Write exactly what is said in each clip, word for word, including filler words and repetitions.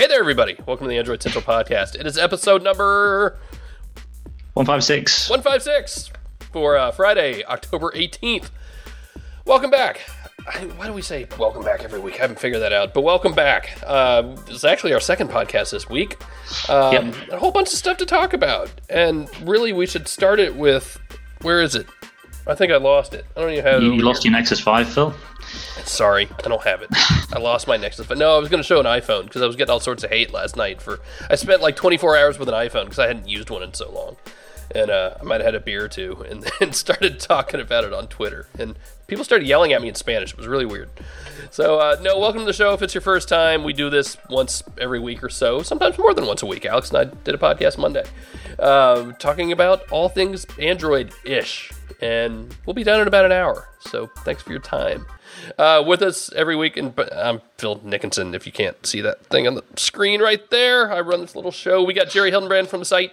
Hey there, everybody. Welcome to the Android Central Podcast. It is episode number... one fifty-six. one fifty-six for uh, Friday, October eighteenth. Welcome back. I, why do we say welcome back every week? I haven't figured that out, but welcome back. Uh, this is actually our second podcast this week. Um, yep. A whole bunch of stuff to talk about. And really, we should start it with... Where is it? I think I lost it. I don't even have it. You, you lost your Nexus five, Phil? Sorry, I don't have it. I lost my Nexus. But no, I was going to show an iPhone because I was getting all sorts of hate last night. For I spent like twenty-four hours with an iPhone because I hadn't used one in so long. And uh, I might have had a beer or two and then started talking about it on Twitter. And people started yelling at me in Spanish. It was really weird. So, uh, no, welcome to the show. If it's your first time, we do this once every week or so, sometimes more than once a week. Alex and I did a podcast Monday um, talking about all things Android-ish. And we'll be done in about an hour. So thanks for your time. Uh, with us every week, and I'm Phil Nickinson, if you can't see that thing on the screen right there. I run this little show. We got Jerry Hildenbrand from the site.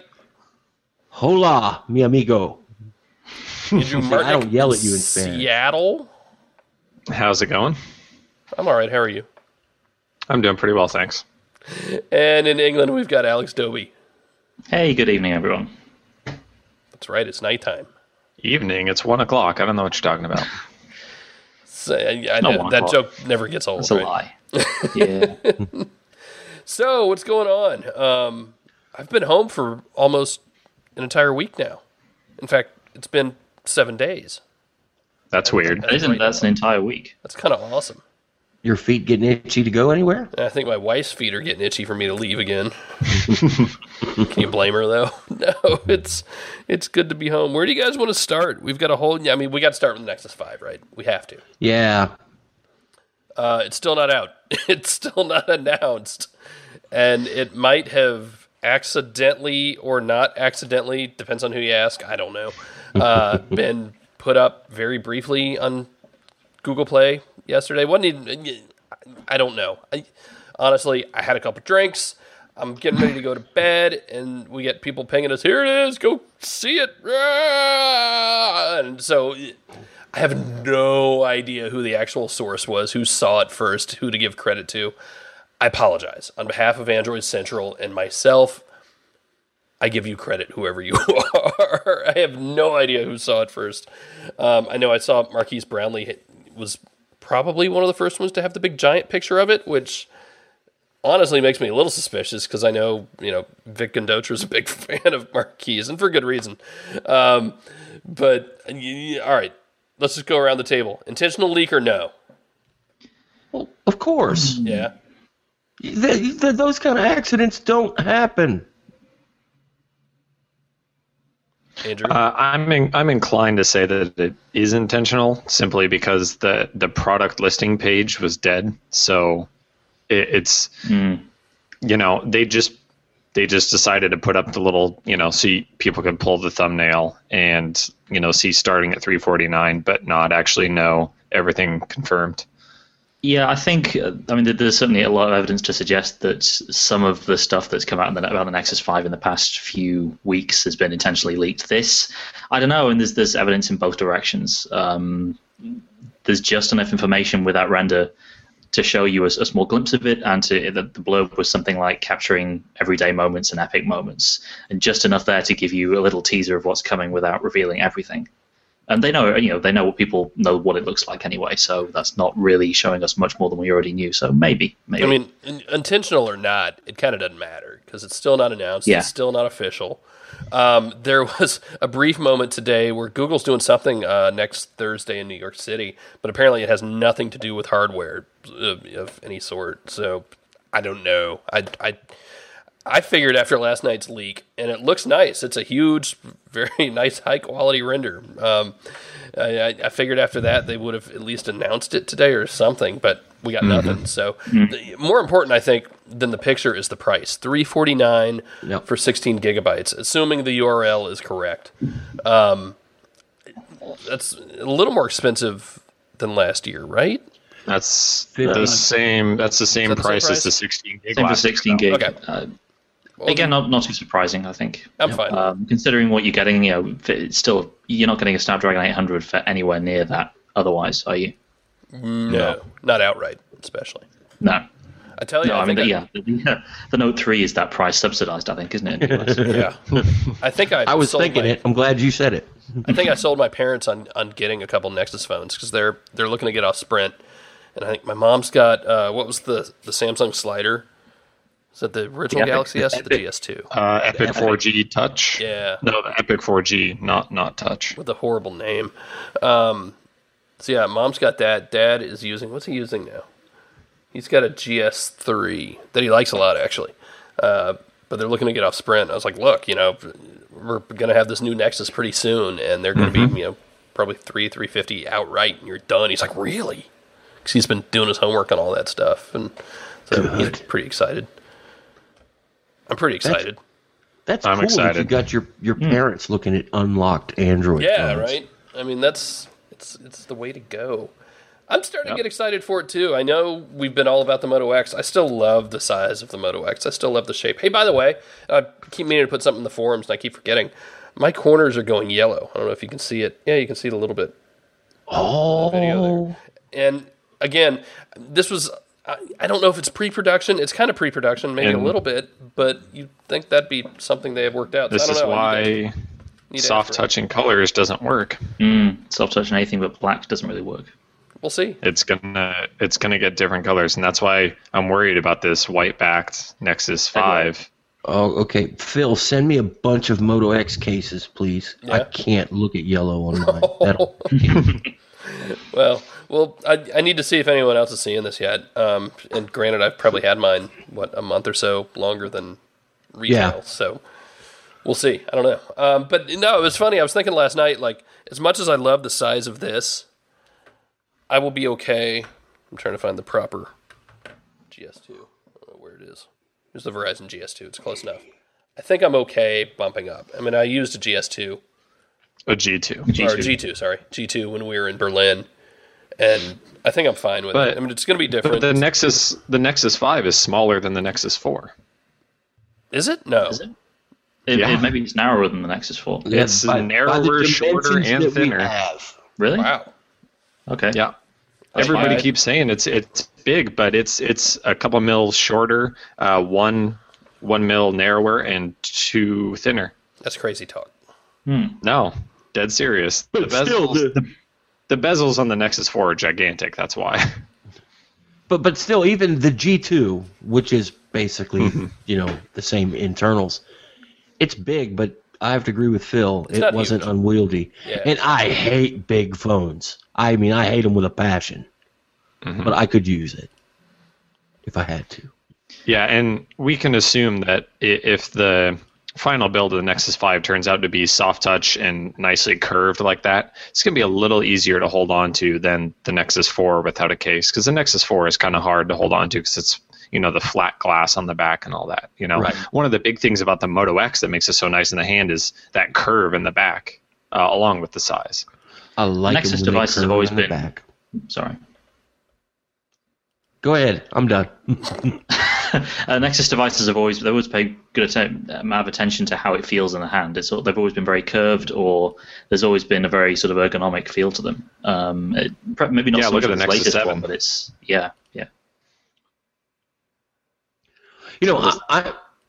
Hola, mi amigo. Andrew Martin I don't yell at you in Spanish. Seattle. How's it going? I'm all right. How are you? I'm doing pretty well, thanks. And in England, we've got Alex Doby. Hey, good evening, everyone. That's right. It's nighttime. Evening. It's one o'clock. I don't know what you're talking about. So, I, I know, that joke never gets old. That's a right? lie. Yeah. So, what's going on? Um, I've been home for almost an entire week now. In fact, it's been seven days. That's weird. That isn't, that's an entire week. That's kind of awesome. Your feet getting itchy to go anywhere? I think my wife's feet are getting itchy for me to leave again. Can you blame her, though? No, it's it's good to be home. Where do you guys want to start? We've got a whole... I mean, we got to start with the Nexus five, right? We have to. Yeah. Uh, it's still not out. It's still not announced. And it might have accidentally or not accidentally, depends on who you ask, I don't know, uh, been put up very briefly on Google Play yesterday. Wasn't even, I don't know. I, honestly, I had a couple drinks. I'm getting ready to go to bed, and we get people pinging us, here it is, go see it. And so I have no idea who the actual source was, who saw it first, who to give credit to. I apologize. On behalf of Android Central and myself, I give you credit, whoever you are. I have no idea who saw it first. Um, I know I saw Marquise Brownlee was probably one of the first ones to have the big giant picture of it, which honestly makes me a little suspicious because I know, you know, Vic Gundotra's a big fan of Marquise, and for good reason. Um, but, uh, all right, let's just go around the table. Intentional leak or no? Well, of course. Yeah. The, the, those kind of accidents don't happen. Andrew? Uh, I'm in, I'm inclined to say that it is intentional, simply because the, the product listing page was dead. So it, it's mm. you know they just they just decided to put up the little, you know, so you, people could pull the thumbnail and, you know, see starting at three forty-nine, but not actually know everything confirmed. Yeah, I think, I mean, there's certainly a lot of evidence to suggest that some of the stuff that's come out in the, about the Nexus five in the past few weeks has been intentionally leaked. This, I don't know, and there's there's evidence in both directions. Um, there's just enough information without render to show you a, a small glimpse of it, and to, the, the blurb was something like capturing everyday moments and epic moments, and just enough there to give you a little teaser of what's coming without revealing everything. And they know, you know, they know what people know what it looks like anyway. So that's not really showing us much more than we already knew. So maybe, maybe. I mean, in, intentional or not, it kind of doesn't matter because it's still not announced. Yeah. It's still not official. Um, there was a brief moment today where Google's doing something uh, next Thursday in New York City, but apparently it has nothing to do with hardware of, of any sort. So I don't know. I, I, I figured after last night's leak, and it looks nice. It's a huge, very nice, high-quality render. Um, I, I figured after that they would have at least announced it today or something, but we got mm-hmm. nothing. So mm-hmm. the, more important, I think, than the picture is the price. three forty-nine yep. for sixteen gigabytes, assuming the U R L is correct. Um, that's a little more expensive than last year, right? That's the same. That's the same, that price, the same price as the sixteen gig. Same for sixteen gig. Okay. Uh, Well, Again, not not too surprisring, I think. I'm fine. Um, considering what you're getting, you know, it's still you're not getting a Snapdragon eight hundred for anywhere near that. Otherwise, are you? No, no. Not outright, especially. No. I tell you, No, I, I mean, think the, I, yeah, the, the Note three is that price subsidized, I think, isn't it? In the U S? yeah. I think I. I was sold thinking my, it. I'm glad you said it. I think I sold my parents on, on getting a couple Nexus phones because they're they're looking to get off Sprint, and I think my mom's got uh, what was the the Samsung slider? Is that the original The Epic. Galaxy S or the G S two? Uh, Epic four G Touch. Yeah. No, the Epic four G, not not Touch. With a horrible name. Um, so yeah, mom's got that. Dad is using, what's he using now? He's got a G S three that he likes a lot, actually. Uh, but they're looking to get off Sprint. I was like, look, you know, we're going to have this new Nexus pretty soon, and they're going to Mm-hmm. be, you know, probably three, three fifty outright, and you're done. He's like, really? Because he's been doing his homework on all that stuff, and so he's Good. pretty excited. I'm pretty excited. That's I'm cool that you excited. got your, your parents looking at unlocked Android Yeah, phones. right. I mean, that's it's it's the way to go. I'm starting Yep. to get excited for it too. I know we've been all about the Moto X. I still love the size of the Moto X. I still love the shape. Hey, by the way, I keep meaning to put something in the forums, and I keep forgetting. My corners are going yellow. I don't know if you can see it. Yeah, you can see it a little bit. Oh, Video And again, this was. I, I don't know if it's pre-production. It's kind of pre-production, maybe And- a little bit, but you'd think that'd be something they have worked out. So This I don't is know. I need to- why need to soft ask for it. touching colors doesn't work. Mm, soft touch and anything but black doesn't really work. We'll see. It's gonna it's gonna get different colors, and that's why I'm worried about this white backed Nexus five. oh, okay. Phil, send me a bunch of Moto X cases, please. I Yeah. can't look at yellow on mine. That'll, Well, well, I, I need to see if anyone else is seeing this yet. Um, and granted, I've probably had mine what a month or so longer than retail, Yeah. so we'll see. I don't know. Um, but no, it was funny. I was thinking last night, like as much as I love the size of this, I will be okay. I'm trying to find the proper G S two. I don't know where it is. Here's the Verizon G S two. It's close enough. I think I'm okay bumping up. I mean, I used a G S two. A G two. Or G two, sorry. G two when we were in Berlin. And I think I'm fine with But- it. I mean, it's going to be But different. the Nexus the Nexus five is smaller than the Nexus four. Is it? No. Is it? It, Yeah. it maybe it's narrower than the Nexus four. It's narrower, shorter, dimensions and that we thinner. have. Really? Wow. Okay. Yeah. That's Everybody why I- keeps saying it's it's big, but it's it's a couple mils shorter, uh, one one mil narrower, and two thinner. That's crazy talk. No, dead serious. The But still, bezels, the- the, the bezels on the Nexus four are gigantic. That's why. But but still, even the G two, which is basically Mm-hmm. you know the same internals, it's big. But I have to agree with Phil. It's it not wasn't huge. unwieldy, Yeah. and I hate big phones. I mean, I hate them with a passion. Mm-hmm. But I could use it if I had to. Yeah, and we can assume that i- if the final build of the Nexus five turns out to be soft touch and nicely curved like that, it's going to be a little easier to hold on to than the Nexus four without a case, because the Nexus four is kind of hard to hold on to because it's, you know, the flat glass on the back and all that. You know, Right. One of the big things about the Moto X that makes it so nice in the hand is that curve in the back, uh, along with the size. I like Nexus it when they devices have curve always around the been- back. Sorry. Go ahead. I'm done. Uh, Nexus devices have always they always pay good atten- amount of attention to how it feels in the hand. It's they've always been very curved, or there's always been a very sort of ergonomic feel to them. Um, it, pre- maybe not Yeah, so look much at with the this Nexus latest seven. one, but it's yeah, yeah. You know, I, I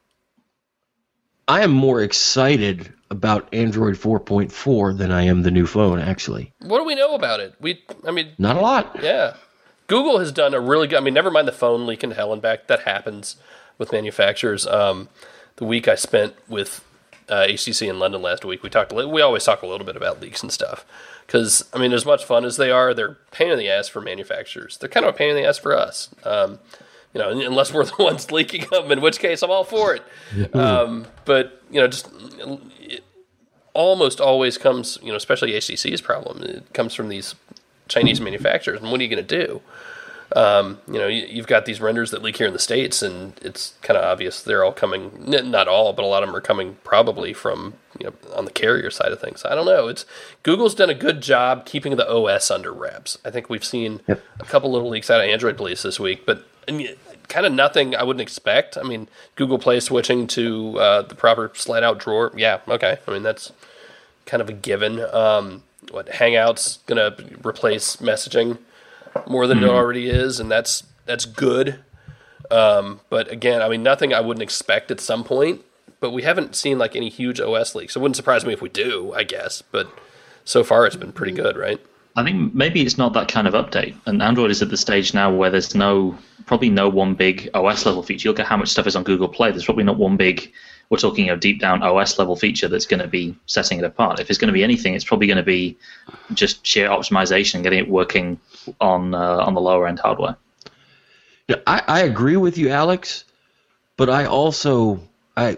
I am more excited about Android four point four than I am the new phone. Actually, What do we know about it? We, I mean, not a lot. yeah. Google has done a really good. I mean, never mind the phone leaking to hell and back. That happens with manufacturers. Um, the week I spent with uh, H T C in London last week, we talked. a li- We always talk a little bit about leaks and stuff because I mean, as much fun as they are, they're a pain in the ass for manufacturers. They're kind of a pain in the ass for us. Um, you know, unless we're the ones leaking them, in which case I'm all for it. Um, but you know, just it almost always comes. You know, especially H T C's problem. It comes from these Chinese manufacturers, and what are you going to do? Um, you know, you, you've got these renders that leak here in the States, and it's kind of obvious they're all coming, n- not all, but a lot of them are coming probably from, you know, on the carrier side of things. I don't know. It's Google's done a good job keeping the O S under wraps. I think we've seen Yep. a couple little leaks out of Android Police this week, but kind of nothing I wouldn't expect. I mean, Google Play switching to uh, the proper slide-out drawer. Yeah, okay. I mean, that's kind of a given. Um, what Hangouts going to replace messaging more than it already is, and that's that's good. Um, but again, I mean, nothing I wouldn't expect at some point. But we haven't seen like any huge O S leaks. It wouldn't surprise me if we do, I guess. But so far, it's been pretty good, right? I think maybe it's not that kind of update. And Android is at the stage now where there's no, probably no one big O S level feature. You look at how much stuff is on Google Play. There's probably not one big, we're talking a deep down O S level feature that's going to be setting it apart. If it's going to be anything, it's probably going to be just sheer optimization, getting it working on uh, on the lower end hardware. Yeah, I, I agree with you, Alex. But I also I.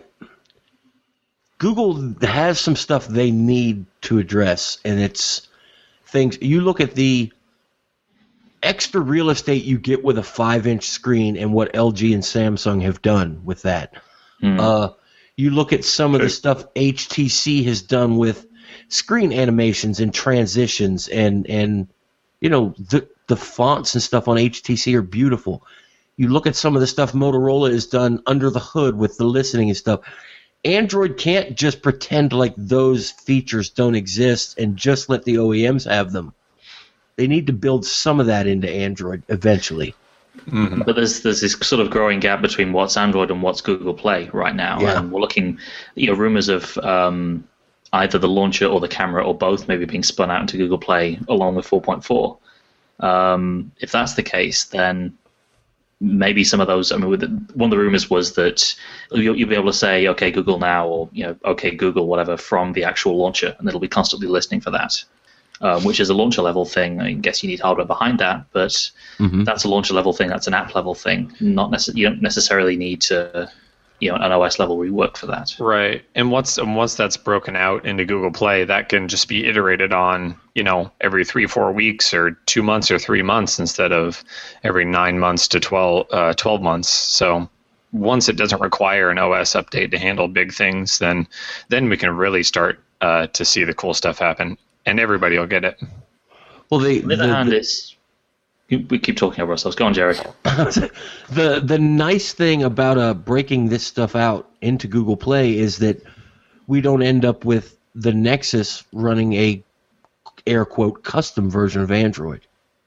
Google has some stuff they need to address, and it's things. You look at the extra real estate you get with a five-inch screen and what L G and Samsung have done with that. Mm. Uh, you look at some of the stuff H T C has done with screen animations and transitions, and, and you know, the, the fonts and stuff on H T C are beautiful. You look at some of the stuff Motorola has done under the hood with the listening and stuff. Android can't just pretend like those features don't exist and just let the O E Ms have them. They need to build some of that into Android eventually. Mm-hmm. But there's there's this sort of growing gap between what's Android and what's Google Play right now. Yeah. And we're looking, you know, rumors of um, either the launcher or the camera or both maybe being spun out into Google Play along with four point four. Um, if that's the case, then maybe some of those. I mean, one of the rumors was that you'll, you'll be able to say, "Okay, Google now," or you know, "Okay, Google," whatever, from the actual launcher, and it'll be constantly listening for that, um, which is a launcher level thing. I guess you need hardware behind that, but mm-hmm. that's a launcher level thing. That's an app level thing. Not necess- You don't necessarily need to, you know, an O S level rework for that. Right. And once and once that's broken out into Google Play, that can just be iterated on, you know, every three, four weeks or two months or three months instead of every nine months to twelve, uh, twelve months. So once it doesn't require an O S update to handle big things, then then we can really start uh, to see the cool stuff happen, and everybody will get it. Well, the, on the other hand, it's we keep talking over ourselves. Go on, Jerry. the the nice thing about uh, breaking this stuff out into Google Play is that we don't end up with the Nexus running a air quote custom version of Android.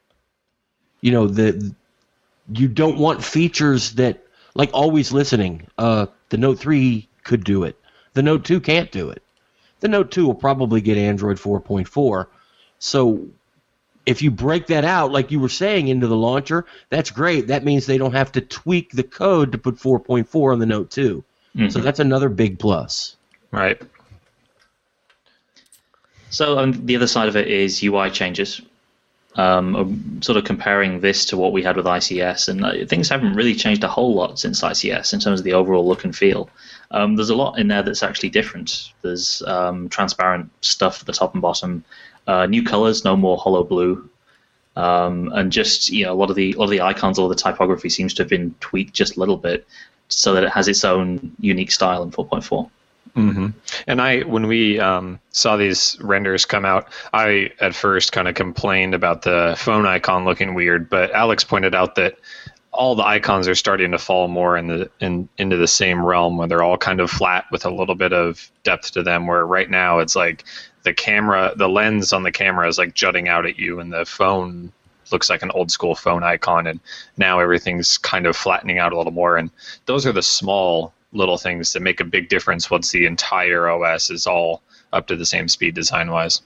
You know, the you don't want features that, like always listening. Uh, the Note three could do it. The Note two can't do it. The Note two will probably get Android four point four. So if you break that out, like you were saying, into the launcher, that's great. That means they don't have to tweak the code to put four point four on the Note two. Mm-hmm. So that's another big plus. Right. So um, the other side of it is U I changes. Um, I'm sort of comparing this to what we had with I C S, and uh, things haven't really changed a whole lot since I C S in terms of the overall look and feel. Um, there's a lot in there that's actually different. There's um, transparent stuff at the top and bottom, uh, new colors, no more hollow blue, um, and just you know a lot of the a lot of the icons, all the typography seems to have been tweaked just a little bit so that it has its own unique style in four point four. Mm-hmm. And I, when we um, saw these renders come out, I at first kind of complained about the phone icon looking weird, but Alex pointed out that all the icons are starting to fall more in the in into the same realm, where they're all kind of flat with a little bit of depth to them. Where right now it's like the camera, the lens on the camera is like jutting out at you, and the phone looks like an old school phone icon, and now everything's kind of flattening out a little more. And those are the small little things that make a big difference once the entire O S is all up to the same speed design-wise.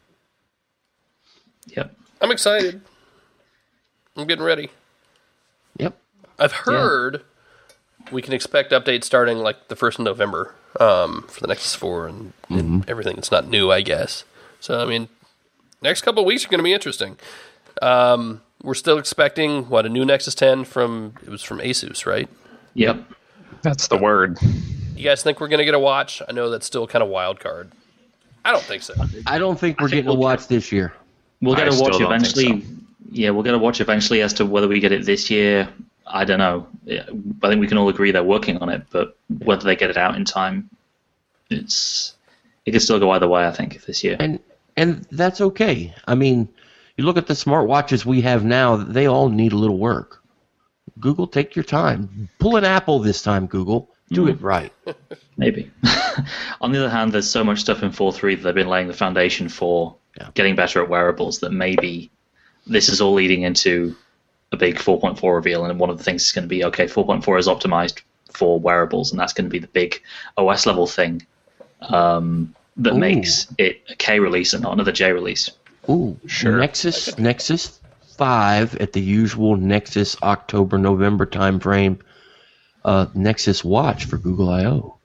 Yep. I'm excited. I'm getting ready. Yep. I've heard yeah. we can expect updates starting like the first of November um, for the Nexus four and, mm-hmm. and everything that's not new, I guess. So, I mean, next couple of weeks are going to be interesting. Um, we're still expecting, what, a new Nexus ten from, it was from Asus, right? Yep. That's the word. You guys think we're going to get a watch? I know that's still kind of wild card. I don't think so. I don't think we're think getting we'll a watch get, this year. We'll get I a watch eventually. So. Yeah, we'll get a watch eventually. As to whether we get it this year, I don't know. I think we can all agree they're working on it, but whether they get it out in time, it's it could still go either way, I think, this year. And and that's okay. I mean, you look at the smartwatches we have now; they all need a little work. Google, take your time. Pull an Apple this time, Google. Do mm. it right. Maybe. On the other hand, there's so much stuff in four point three that they've been laying the foundation for yeah. getting better at wearables that maybe this is all leading into a big four point four reveal, and one of the things is going to be, okay, four point four is optimized for wearables, and that's going to be the big O S level thing um, that Ooh. makes it a K release and not another J release. Ooh, Sure. Nexus Nexus five at the usual Nexus October November timeframe. Uh, Nexus Watch for Google I O.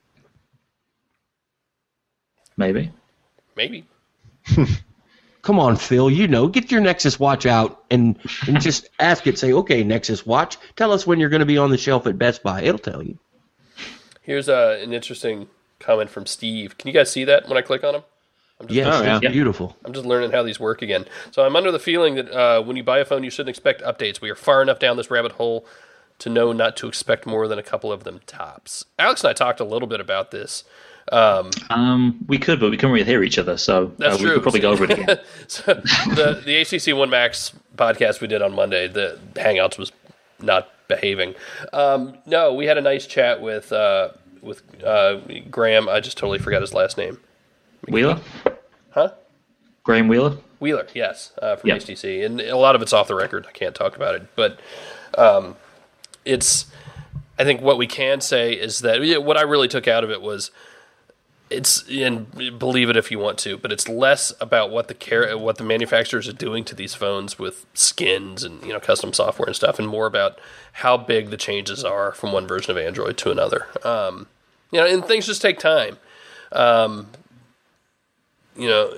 Maybe. Maybe. Come on, Phil. You know, get your Nexus Watch out and and just ask it. Say, okay, Nexus Watch, tell us when you're going to be on the shelf at Best Buy. It'll tell you. Here's uh, an interesting comment from Steve. Can you guys see that when I click on him? I'm just, Yes, Oh, yeah. it's beautiful. I'm just learning how these work again. So I'm under the feeling that uh, when you buy a phone, you shouldn't expect updates. We are far enough down this rabbit hole to know not to expect more than a couple of them tops. Alex and I talked a little bit about this. Um, Um, we could, but we couldn't really hear each other, so That's uh, we true. could probably go over it again. so the the H T C One Max podcast we did on Monday, the Hangouts was not behaving. Um, no, we had a nice chat with uh, with uh, Graham. I just totally forgot his last name. Wheeler? Huh? Graham Wheeler? Wheeler, yes, uh, from Yeah. H T C, and a lot of it's off the record. I can't talk about it, but um, it's. I think what we can say is that yeah, what I really took out of it was. It's and believe it if you want to, but it's less about what the care what the manufacturers are doing to these phones with skins and you know custom software and stuff, and more about how big the changes are from one version of Android to another. Um, you know, and things just take time. Um, you know,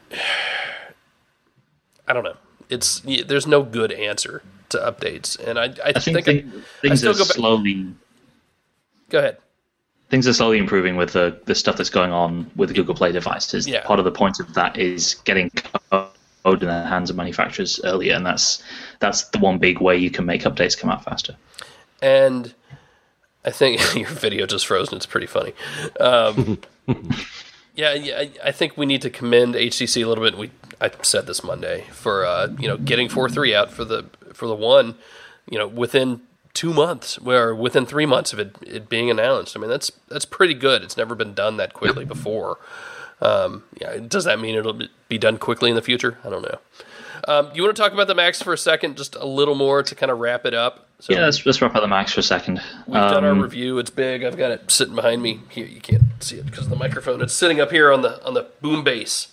I don't know. It's there's no good answer to updates, and I I, I think, think thing, I, things I still are go back. slowly Go ahead. things are slowly improving with the, the stuff that's going on with the Google Play devices. Yeah. Part of the point of that is getting code in the hands of manufacturers earlier, and that's that's the one big way you can make updates come out faster. And I think your video just froze, and it's pretty funny. Um, yeah, yeah, I- I think we need to commend H T C a little bit. We I said this Monday for uh, you know getting four point three out for the for the one, you know, within two months, or within three months of it, it being announced. I mean, that's that's pretty good. It's never been done that quickly before. Um, yeah, does that mean it'll be done quickly in the future? I don't know. Um, you want to talk about the Max for a second, just a little more to kind of wrap it up? So Yeah, let's, let's wrap up the Max for a second. we've done our Um, review. It's big. I've got it sitting behind me. Here, you can't see it because of the microphone. It's sitting up here on the on the boom base.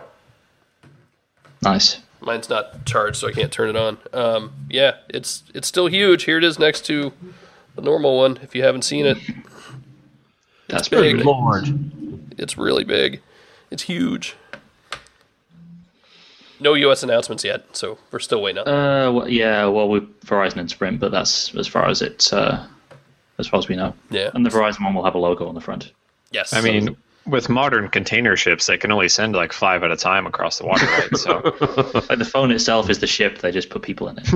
Nice. Mine's not charged, so I can't turn it on. Um, yeah, it's it's still huge. Here it is next to the normal one. If you haven't seen it, That's big. pretty good. Lord. it's really big. It's huge. No U S announcements yet, so we're still waiting on. Uh, well, yeah, well, with Verizon and Sprint, but that's as far as it, uh, as far as we know. Yeah. And the Verizon one will have a logo on the front. Yes, I mean, with modern container ships, they can only send like five at a time across the water, right? So Like the phone itself is the ship; they just put people in it.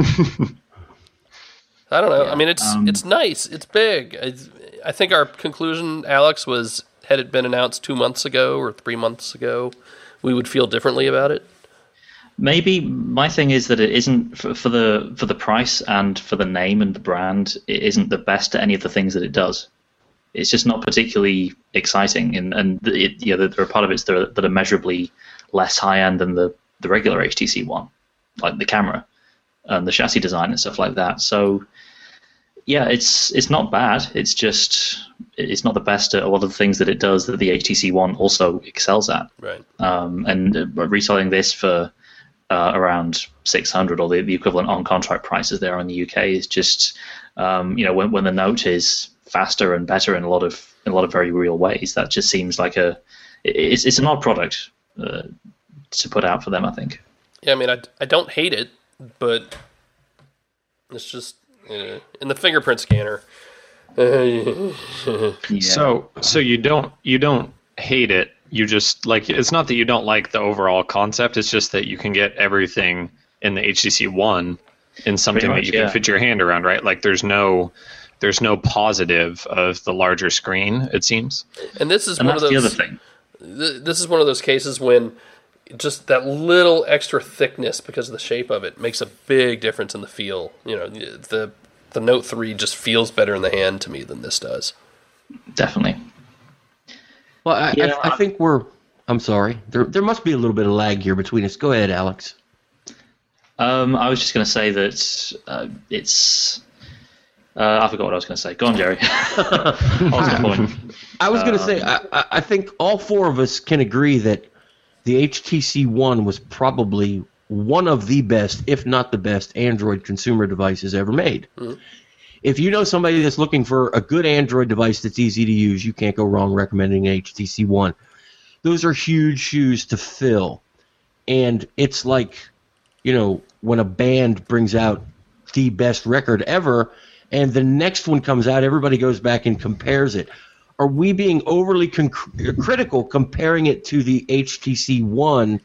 I don't know. I mean, it's um, it's nice. It's big. I, I think our conclusion, Alex, was had it been announced two months ago or three months ago, we would feel differently about it. Maybe my thing is that it isn't for, for the for the price and for the name and the brand. It isn't the best at any of the things that it does. It's just not particularly exciting, and and it, you know, there are part of it that are, that are measurably less high end than the, the regular H T C One, like the camera and the chassis design and stuff like that. So yeah, it's it's not bad. It's just it's not the best at a lot of the things that it does that the H T C One also excels at. Right. Um, and uh, reselling this for uh, around six hundred or the, the equivalent on contract prices there in the U K is just um, you know when when the Note is faster and better in a lot of in a lot of very real ways, that just seems like a it's it's an odd product uh, to put out for them, I think. Yeah, I mean, I, I don't hate it, but it's just uh, in the fingerprint scanner. Yeah. So, so you don't you don't hate it. You just like it's not that you don't like the overall concept. It's just that you can get everything in the H T C One in something Pretty that much, you yeah. can fit your hand around, right? Like there's no there's no positive of the larger screen. It seems. And this is and one that's of those. the other thing. th- This is one of those cases when just that little extra thickness because of the shape of it makes a big difference in the feel. You know, the the Note three just feels better in the hand to me than this does. Definitely. Well, I, Yeah. I, I think we're. I'm sorry. There, there must be a little bit of lag here between us. Go ahead, Alex. Um, I was just going to say that uh, it's. Uh, I forgot what I was going to say. Go on, Jerry. What was the point? I was going to Um, say, I, I- I think all four of us can agree that the H T C One was probably one of the best, if not the best, Android consumer devices ever made. Mhm. If you know somebody that's looking for a good Android device that's easy to use, you can't go wrong recommending H T C One. Those are huge shoes to fill. And it's like, you know, when a band brings out the best record ever, and the next one comes out, everybody goes back and compares it. Are we being overly con- critical comparing it to the H T C One,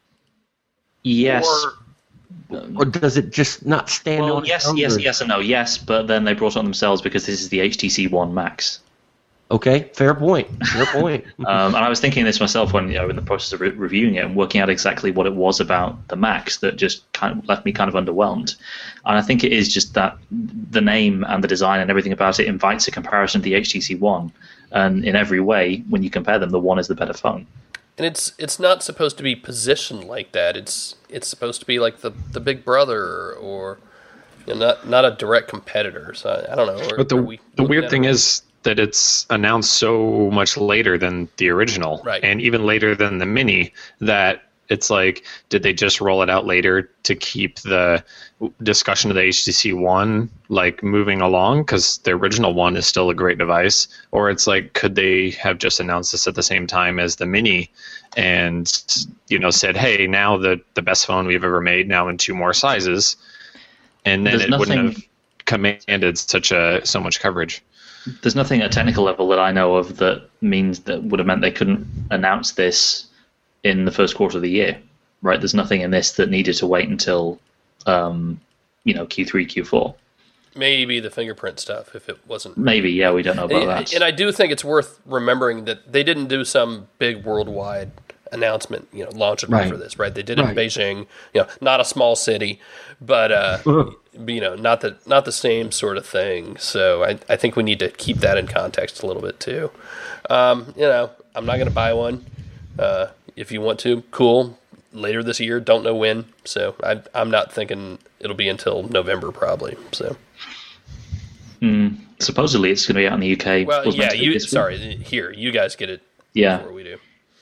Yes. or, or does it just not stand Well, on its yes, own? yes, Or- yes, and no. Yes, but then they brought it on themselves because this is the H T C One Max. Okay, fair point. Fair point. Um, and I was thinking this myself when, you know, in the process of re- reviewing it and working out exactly what it was about the Max that just kind of left me kind of underwhelmed. And I think it is just that the name and the design and everything about it invites a comparison to the H T C One. And in every way, when you compare them, the One is the better phone. And it's it's not supposed to be positioned like that. It's it's supposed to be like the, the big brother, or you know, not not a direct competitor. So I, I don't know. Or, But the are we the looking weird at thing it- is that it's announced so much later than the original, Right. and even later than the Mini, that it's like, did they just roll it out later to keep the discussion of the H T C One like moving along, because the original one is still a great device? Or it's like, could they have just announced this at the same time as the Mini and, you know, said, hey, now the the best phone we've ever made, now in two more sizes, and then There's it wouldn't nothing- have commanded such a so much coverage. There's nothing at a technical level that I know of that means that would have meant they couldn't announce this in the first quarter of the year, right? There's nothing in this that needed to wait until, um, you know, Q three, Q four. maybe the fingerprint stuff if it wasn't. Maybe, yeah, we don't know about And, that. and I do think it's worth remembering that they didn't do some big worldwide announcement, you know, launch it Right. for this, right? They did it Right. in Beijing, you know, not a small city, but uh, you know, not the not the same sort of thing. So I I think we need to keep that in context a little bit too. Um, you know, I'm not going to buy one. Uh, if you want to, cool. Later this year, don't know when. So I, I'm not thinking it'll be until November probably. So. Mm, supposedly it's going to be out in the U K. Well, Was meant yeah, to be you this week. sorry, here you guys get it Yeah. before we do.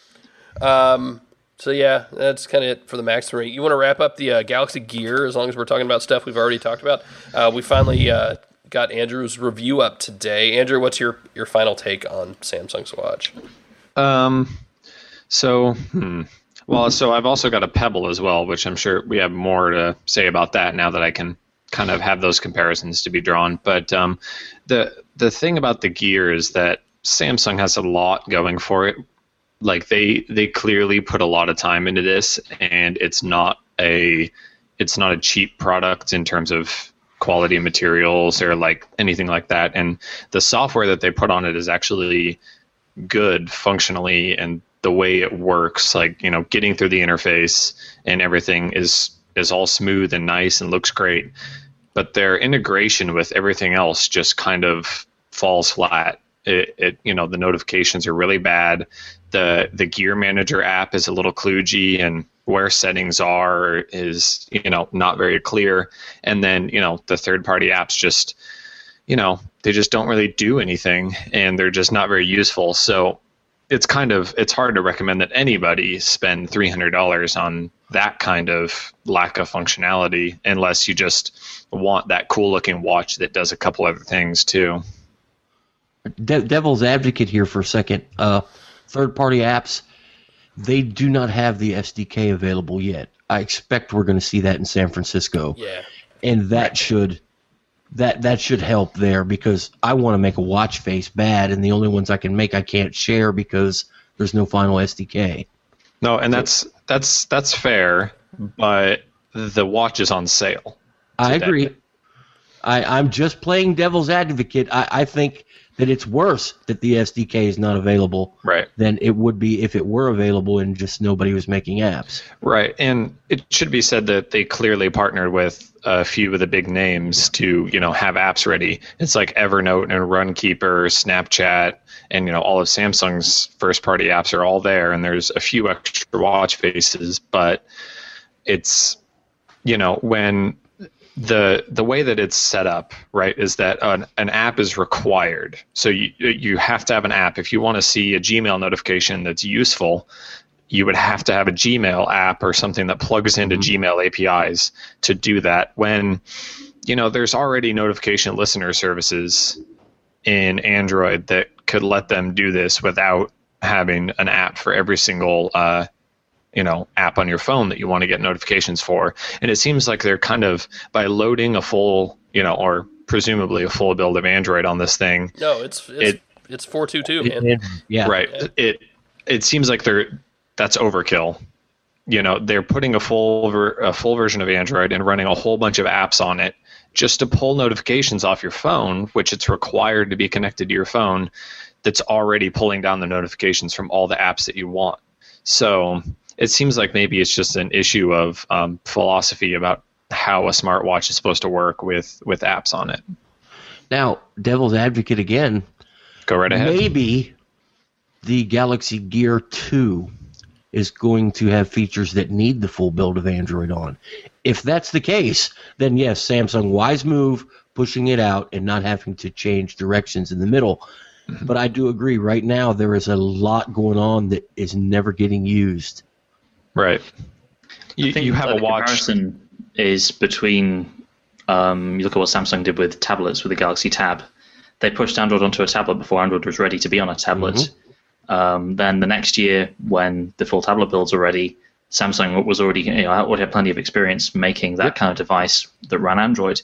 Um, so yeah, that's kind of it for the Max three. You want to wrap up the uh, Galaxy Gear as long as we're talking about stuff we've already talked about. Uh, we finally uh, got Andrew's review up today. Andrew, what's your your final take on Samsung's watch? Um, so, hmm. well, so I've also got a Pebble as well, which I'm sure we have more to say about that now that I can kind of have those comparisons to be drawn. But um, the the thing about the Gear is that Samsung has a lot going for it. Like they they clearly put a lot of time into this, and it's not a it's not a cheap product in terms of quality materials or like anything like that. And the software that they put on it is actually good functionally, and the way it works, like, you know, getting through the interface and everything is is all smooth and nice and looks great. But their integration with everything else just kind of falls flat. It, it you know, the notifications are really bad. The the Gear Manager app is a little kludgy, and where settings are is, you know, not very clear. And then, you know, the third party apps just, you know, they just don't really do anything, and they're just not very useful. So it's kind of, it's hard to recommend that anybody spend three hundred dollars on that kind of lack of functionality, unless you just want that cool looking watch that does a couple other things too. De- devil's advocate here for a second. Uh, third-party apps, they do not have the S D K available yet. I expect we're going to see that in San Francisco, Yeah, and that should that that should help there, because I want to make a watch face bad, and the only ones I can make I can't share because there's no final S D K. No, and that's that's that's fair, but the watch is on sale. I today. agree. I, I'm just playing devil's advocate. I, I think that it's worse that the S D K is not available Right. than it would be if it were available and just nobody was making apps. Right, and it should be said that they clearly partnered with a few of the big names to, you know, have apps ready. It's like Evernote and Runkeeper, Snapchat, and, you know, all of Samsung's first-party apps are all there, and there's a few extra watch faces, but it's you know, when the the way that it's set up, right, is that an, an app is required. So you you have to have an app. If you want to see a Gmail notification that's useful, you would have to have a Gmail app or something that plugs into mm-hmm. Gmail A P Is to do that. When, you know, there's already notification listener services in Android that could let them do this without having an app for every single uh, you know, app on your phone that you want to get notifications for. And it seems like they're kind of, by loading a full, you know, or presumably a full build of Android on this thing. No, it's it's it, it's four two two, man. Yeah. Right. Yeah. It it seems like they're that's overkill. You know, they're putting a full ver, a full version of Android and running a whole bunch of apps on it just to pull notifications off your phone, which it's required to be connected to your phone, that's already pulling down the notifications from all the apps that you want. So it seems like maybe it's just an issue of um, philosophy about how a smartwatch is supposed to work with, with apps on it. Now, devil's advocate again. Go right ahead. Maybe the Galaxy Gear two is going to have features that need the full build of Android on. If that's the case, then yes, Samsung, wise move, pushing it out and not having to change directions in the middle. Mm-hmm. But I do agree, right now there is a lot going on that is never getting used. Right. You, I think you have the a watch. Comparison is between, um, you look at what Samsung did with tablets with the Galaxy Tab. They pushed Android onto a tablet before Android was ready to be on a tablet. Mm-hmm. Um, then the next year, when the full tablet builds are ready, Samsung was already, you know, already had plenty of experience making that kind of device that ran Android.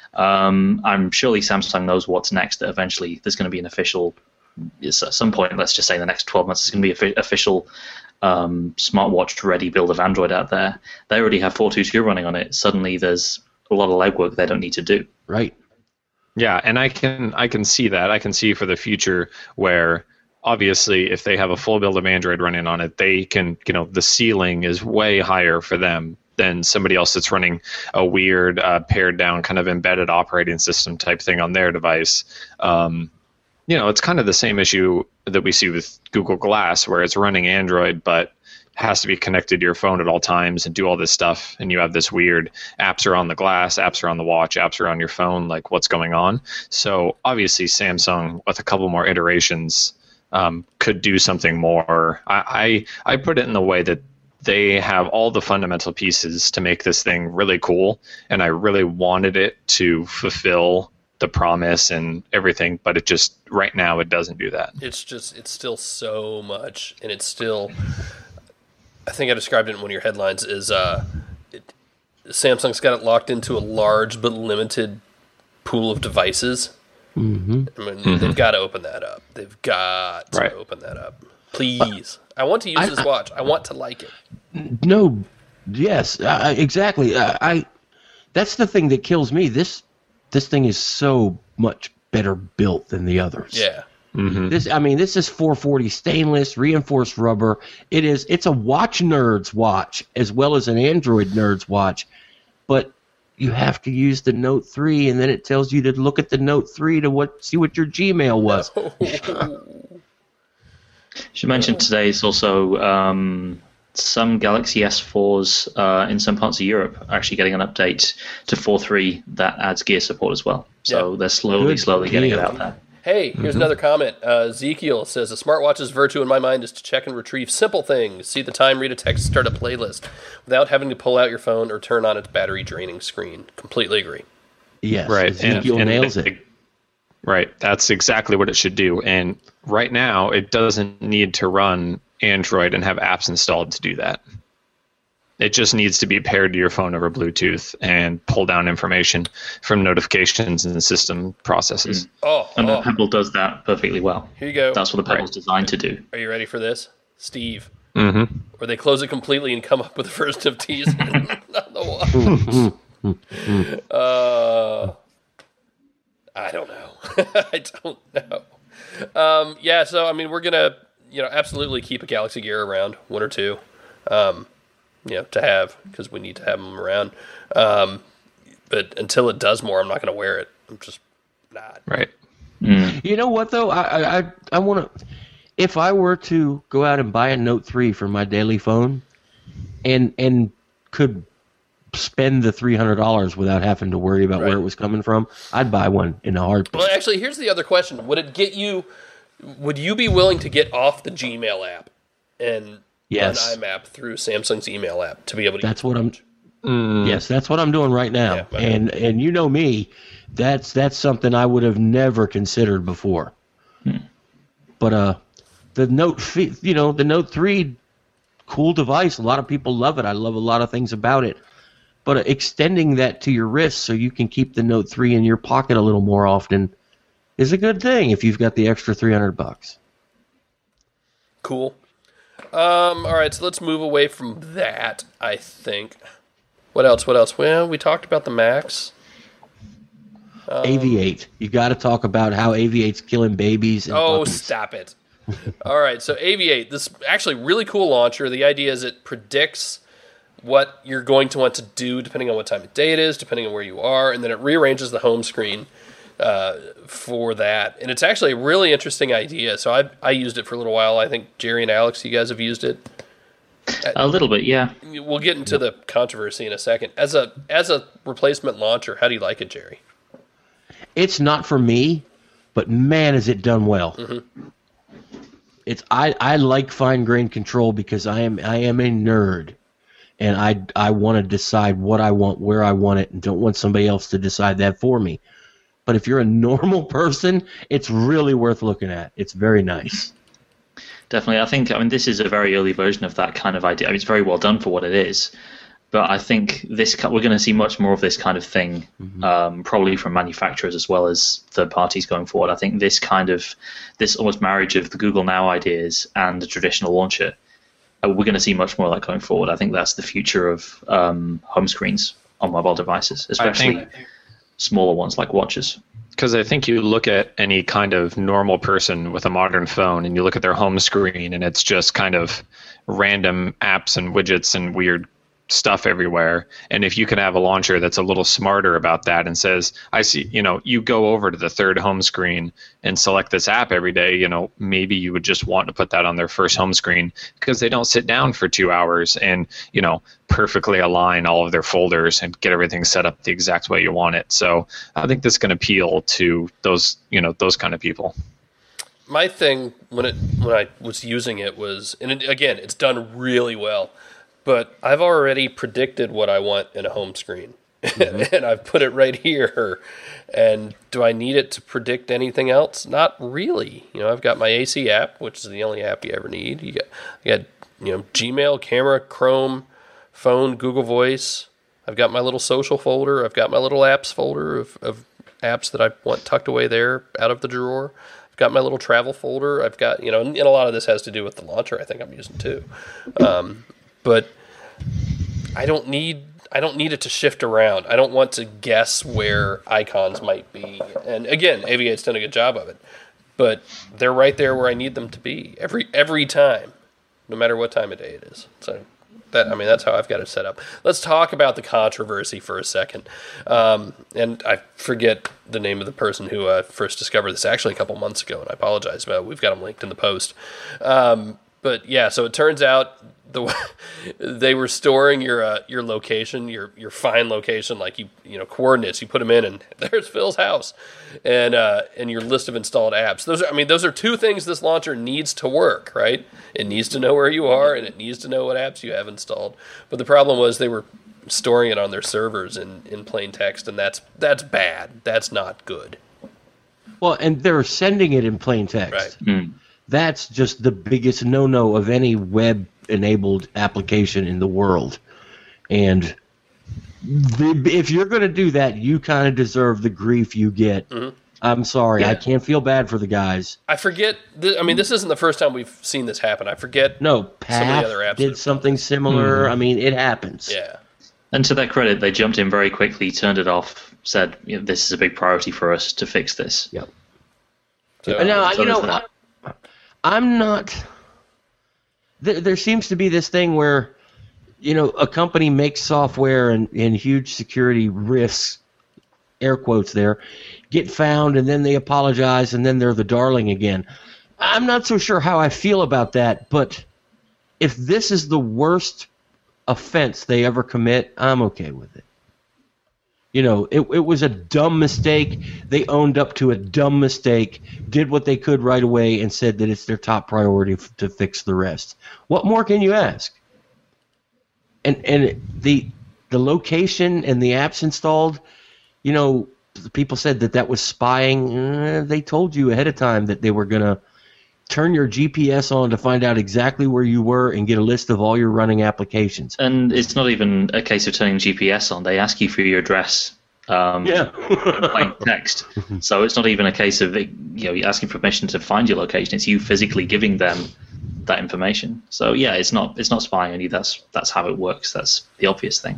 Um, I'm surely Samsung knows what's next. That eventually there's going to be an official, at some point, let's just say in the next twelve months, there's going to be an official um, smartwatch-ready build of Android out there. They already have four two two running on it. Suddenly there's a lot of legwork they don't need to do. Right. Yeah, and I can I can see that. I can see for the future where obviously if they have a full build of Android running on it, they can, you know, the ceiling is way higher for them than somebody else that's running a weird uh, pared down kind of embedded operating system type thing on their device. Um, you know, it's kind of the same issue that we see with Google Glass, where it's running Android, but has to be connected to your phone at all times and do all this stuff. And you have this weird apps are on the glass, apps are on the watch, apps are on your phone, like what's going on. So obviously Samsung, with a couple more iterations, um, could do something more. I, I, I put it in the way that they have all the fundamental pieces to make this thing really cool. And I really wanted it to fulfill the promise and everything, but it just, right now, it doesn't do that. It's just, it's still so much, and it's still, I think I described it in one of your headlines, is uh, it, Samsung's got it locked into a large but limited pool of devices. Mm-hmm. I mean, mm-hmm. they've got to open that up. They've got to right. open that up. Please. I want to use I, this watch. I want to like it. No, yes, uh, exactly. Uh, I. That's the thing that kills me. This this thing is so much better built than the others. Yeah. Mm-hmm. This, I mean, this is four forty stainless, reinforced rubber. It is. It's a watch nerd's watch as well as an Android nerd's watch, but you have to use the Note three, and then it tells you to look at the Note three to what see what your Gmail was. She mentioned today is also um, some Galaxy S fours uh, in some parts of Europe are actually getting an update to four point three that adds gear support as well. So yeah. they're slowly, Good slowly deal. getting it out there. Hey, here's mm-hmm. another comment. Uh, Ezekiel says, a smartwatch's virtue in my mind is to check and retrieve simple things. See the time, read a text, start a playlist, without having to pull out your phone or turn on its battery-draining screen. Completely agree. Yes, right. Ezekiel and, nails and, it. Right, that's exactly what it should do. And right now, it doesn't need to run Android and have apps installed to do that. It just needs to be paired to your phone over Bluetooth and pull down information from notifications and system processes. Mm. Oh, and oh. the Pebble does that perfectly well. Here you go. That's what the Pebble's right. designed to do. Are you ready for this, Steve? Mm-hmm. Or they close it completely and come up with the version of T's on the watch. uh, I don't know. I don't know. Um, yeah, so I mean, we're gonna, you know, absolutely keep a Galaxy Gear around, one or two. Um, you know, to have, because we need to have them around. Um, but until it does more, I'm not going to wear it. I'm just not. Right. Mm. You know what, though? I I, I want to, if I were to go out and buy a Note three for my daily phone and and could spend the three hundred dollars without having to worry about Right. where it was coming from, I'd buy one in a heartbeat. Well, actually, here's the other question: Would it get you? Would you be willing to get off the Gmail app and Yes. run IMAP through Samsung's email app to be able to? That's what I'm. Yes, that's what I'm doing right now. Yeah, okay. and and you know me, that's that's something I would have never considered before. But uh, the Note, fi- you know, the Note three, cool device. A lot of people love it. I love a lot of things about it. But uh, extending that to your wrist so you can keep the Note three in your pocket a little more often is a good thing if you've got the extra three hundred bucks. Cool. Um, all right, so let's move away from that, I think. What else? What else? Well, we talked about the Macs. A V eight. You got to talk about how A V eight's killing babies. And Oh, puppies. stop it. All right, so A V eight, this actually really cool launcher. The idea is it predicts what you're going to want to do depending on what time of day it is, depending on where you are, and then it rearranges the home screen uh, for that. And it's actually a really interesting idea. So I I used it for a little while. I think Jerry and Alex, you guys have used it. A little bit, yeah. We'll get into the controversy in a second. As a as a replacement launcher, how do you like it, Jerry? It's not for me, but man, is it done well. Mm-hmm. It's I, I like fine grained control because I am I am a nerd, and I I want to decide what I want, where I want it, and don't want somebody else to decide that for me. But if you're a normal person, it's really worth looking at. It's very nice. Definitely. I think, I mean, this is a very early version of that kind of idea. I mean, it's very well done for what it is. But I think this we're going to see much more of this kind of thing, mm-hmm. um, probably from manufacturers as well as third parties going forward. I think this kind of, this almost marriage of the Google Now ideas and the traditional launcher, uh, we're going to see much more of that going forward. I think that's the future of um, home screens on mobile devices, especially think, smaller ones like watches. Because I think you look at any kind of normal person with a modern phone and you look at their home screen and it's just kind of random apps and widgets and weird stuff everywhere. And if you can have a launcher that's a little smarter about that and says, I see, you know, you go over to the third home screen and select this app every day, you know, maybe you would just want to put that on their first home screen because they don't sit down for two hours and, you know, perfectly align all of their folders and get everything set up the exact way you want it. So I think this can appeal to those, you know, those kind of people. My thing when it when I was using it was, and it, again, it's done really well. But I've already predicted what I want in a home screen, mm-hmm. and I've put it right here. And do I need it to predict anything else? Not really. You know, I've got my A C app, which is the only app you ever need. You got, you got, you know, Gmail, camera, Chrome, phone, Google Voice. I've got my little social folder. I've got my little apps folder of, of apps that I want tucked away there out of the drawer. I've got my little travel folder. I've got, you know, and a lot of this has to do with the launcher I think I'm using too. Um, But I don't need I don't need it to shift around. I don't want to guess where icons might be. And again, A V eight's done a good job of it. But they're right there where I need them to be every every time, no matter what time of day it is. So that I mean that's how I've got it set up. Let's talk about the controversy for a second. Um, and I forget the name of the person who uh, first discovered this actually a couple months ago, and I apologize about. We've got them linked in the post. Um, but yeah, so it turns out the they were storing your uh, your location, your your fine location, like you you know coordinates. You put them in, and there's Phil's house, and uh, and your list of installed apps. Those are I mean those are two things this launcher needs to work, right? It needs to know where you are, and it needs to know what apps you have installed. But the problem was they were storing it on their servers in, in plain text, and that's that's bad. That's not good. Well, and they're sending it in plain text. Right. Mm. That's just the biggest no-no of any web-enabled application in the world. And the, if you're going to do that, you kind of deserve the grief you get. Mm-hmm. I'm sorry. Yeah. I can't feel bad for the guys. I forget. Th- I mean, this isn't the first time we've seen this happen. I forget. No, Path some of the other apps did something similar. Mm-hmm. I mean, it happens. Yeah. And to their credit, they jumped in very quickly, turned it off, said, you know, this is a big priority for us to fix this. Yep. So, and now, so you know, I, I'm not... There, there seems to be this thing where, you know, a company makes software and, and huge security risks, air quotes there, get found, and then they apologize, and then they're the darling again. I'm not so sure how I feel about that, but if this is the worst offense they ever commit, I'm okay with it. You know, it it was a dumb mistake. They owned up to a dumb mistake, did what they could right away, and said that it's their top priority f- to fix the rest. What more can you ask? And and the the location and the apps installed, you know, people said that that was spying. Eh, they told you ahead of time that they were going to turn your G P S on to find out exactly where you were and get a list of all your running applications. And it's not even a case of turning G P S on. They ask you for your address. Um, Yeah. in plain text. So it's not even a case of you know asking permission to find your location. It's you physically giving them that information. So yeah, it's not it's not spying on you. That's that's how it works. That's the obvious thing.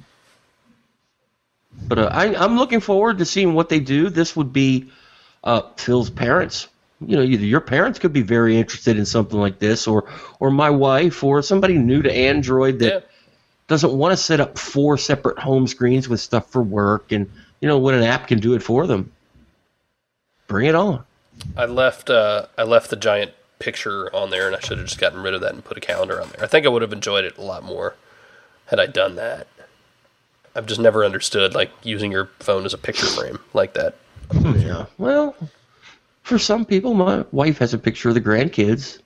But uh, I, I'm looking forward to seeing what they do. This would be uh, Phil's parents. You know, either your parents could be very interested in something like this, or or my wife, or somebody new to Android that Yeah. doesn't want to set up four separate home screens with stuff for work. And, you know, when an app can do it for them, bring it on. I left uh, I left the giant picture on there, and I should have just gotten rid of that and put a calendar on there. I think I would have enjoyed it a lot more had I done that. I've just never understood like using your phone as a picture frame like that. Yeah. Well, for some people, my wife has a picture of the grandkids.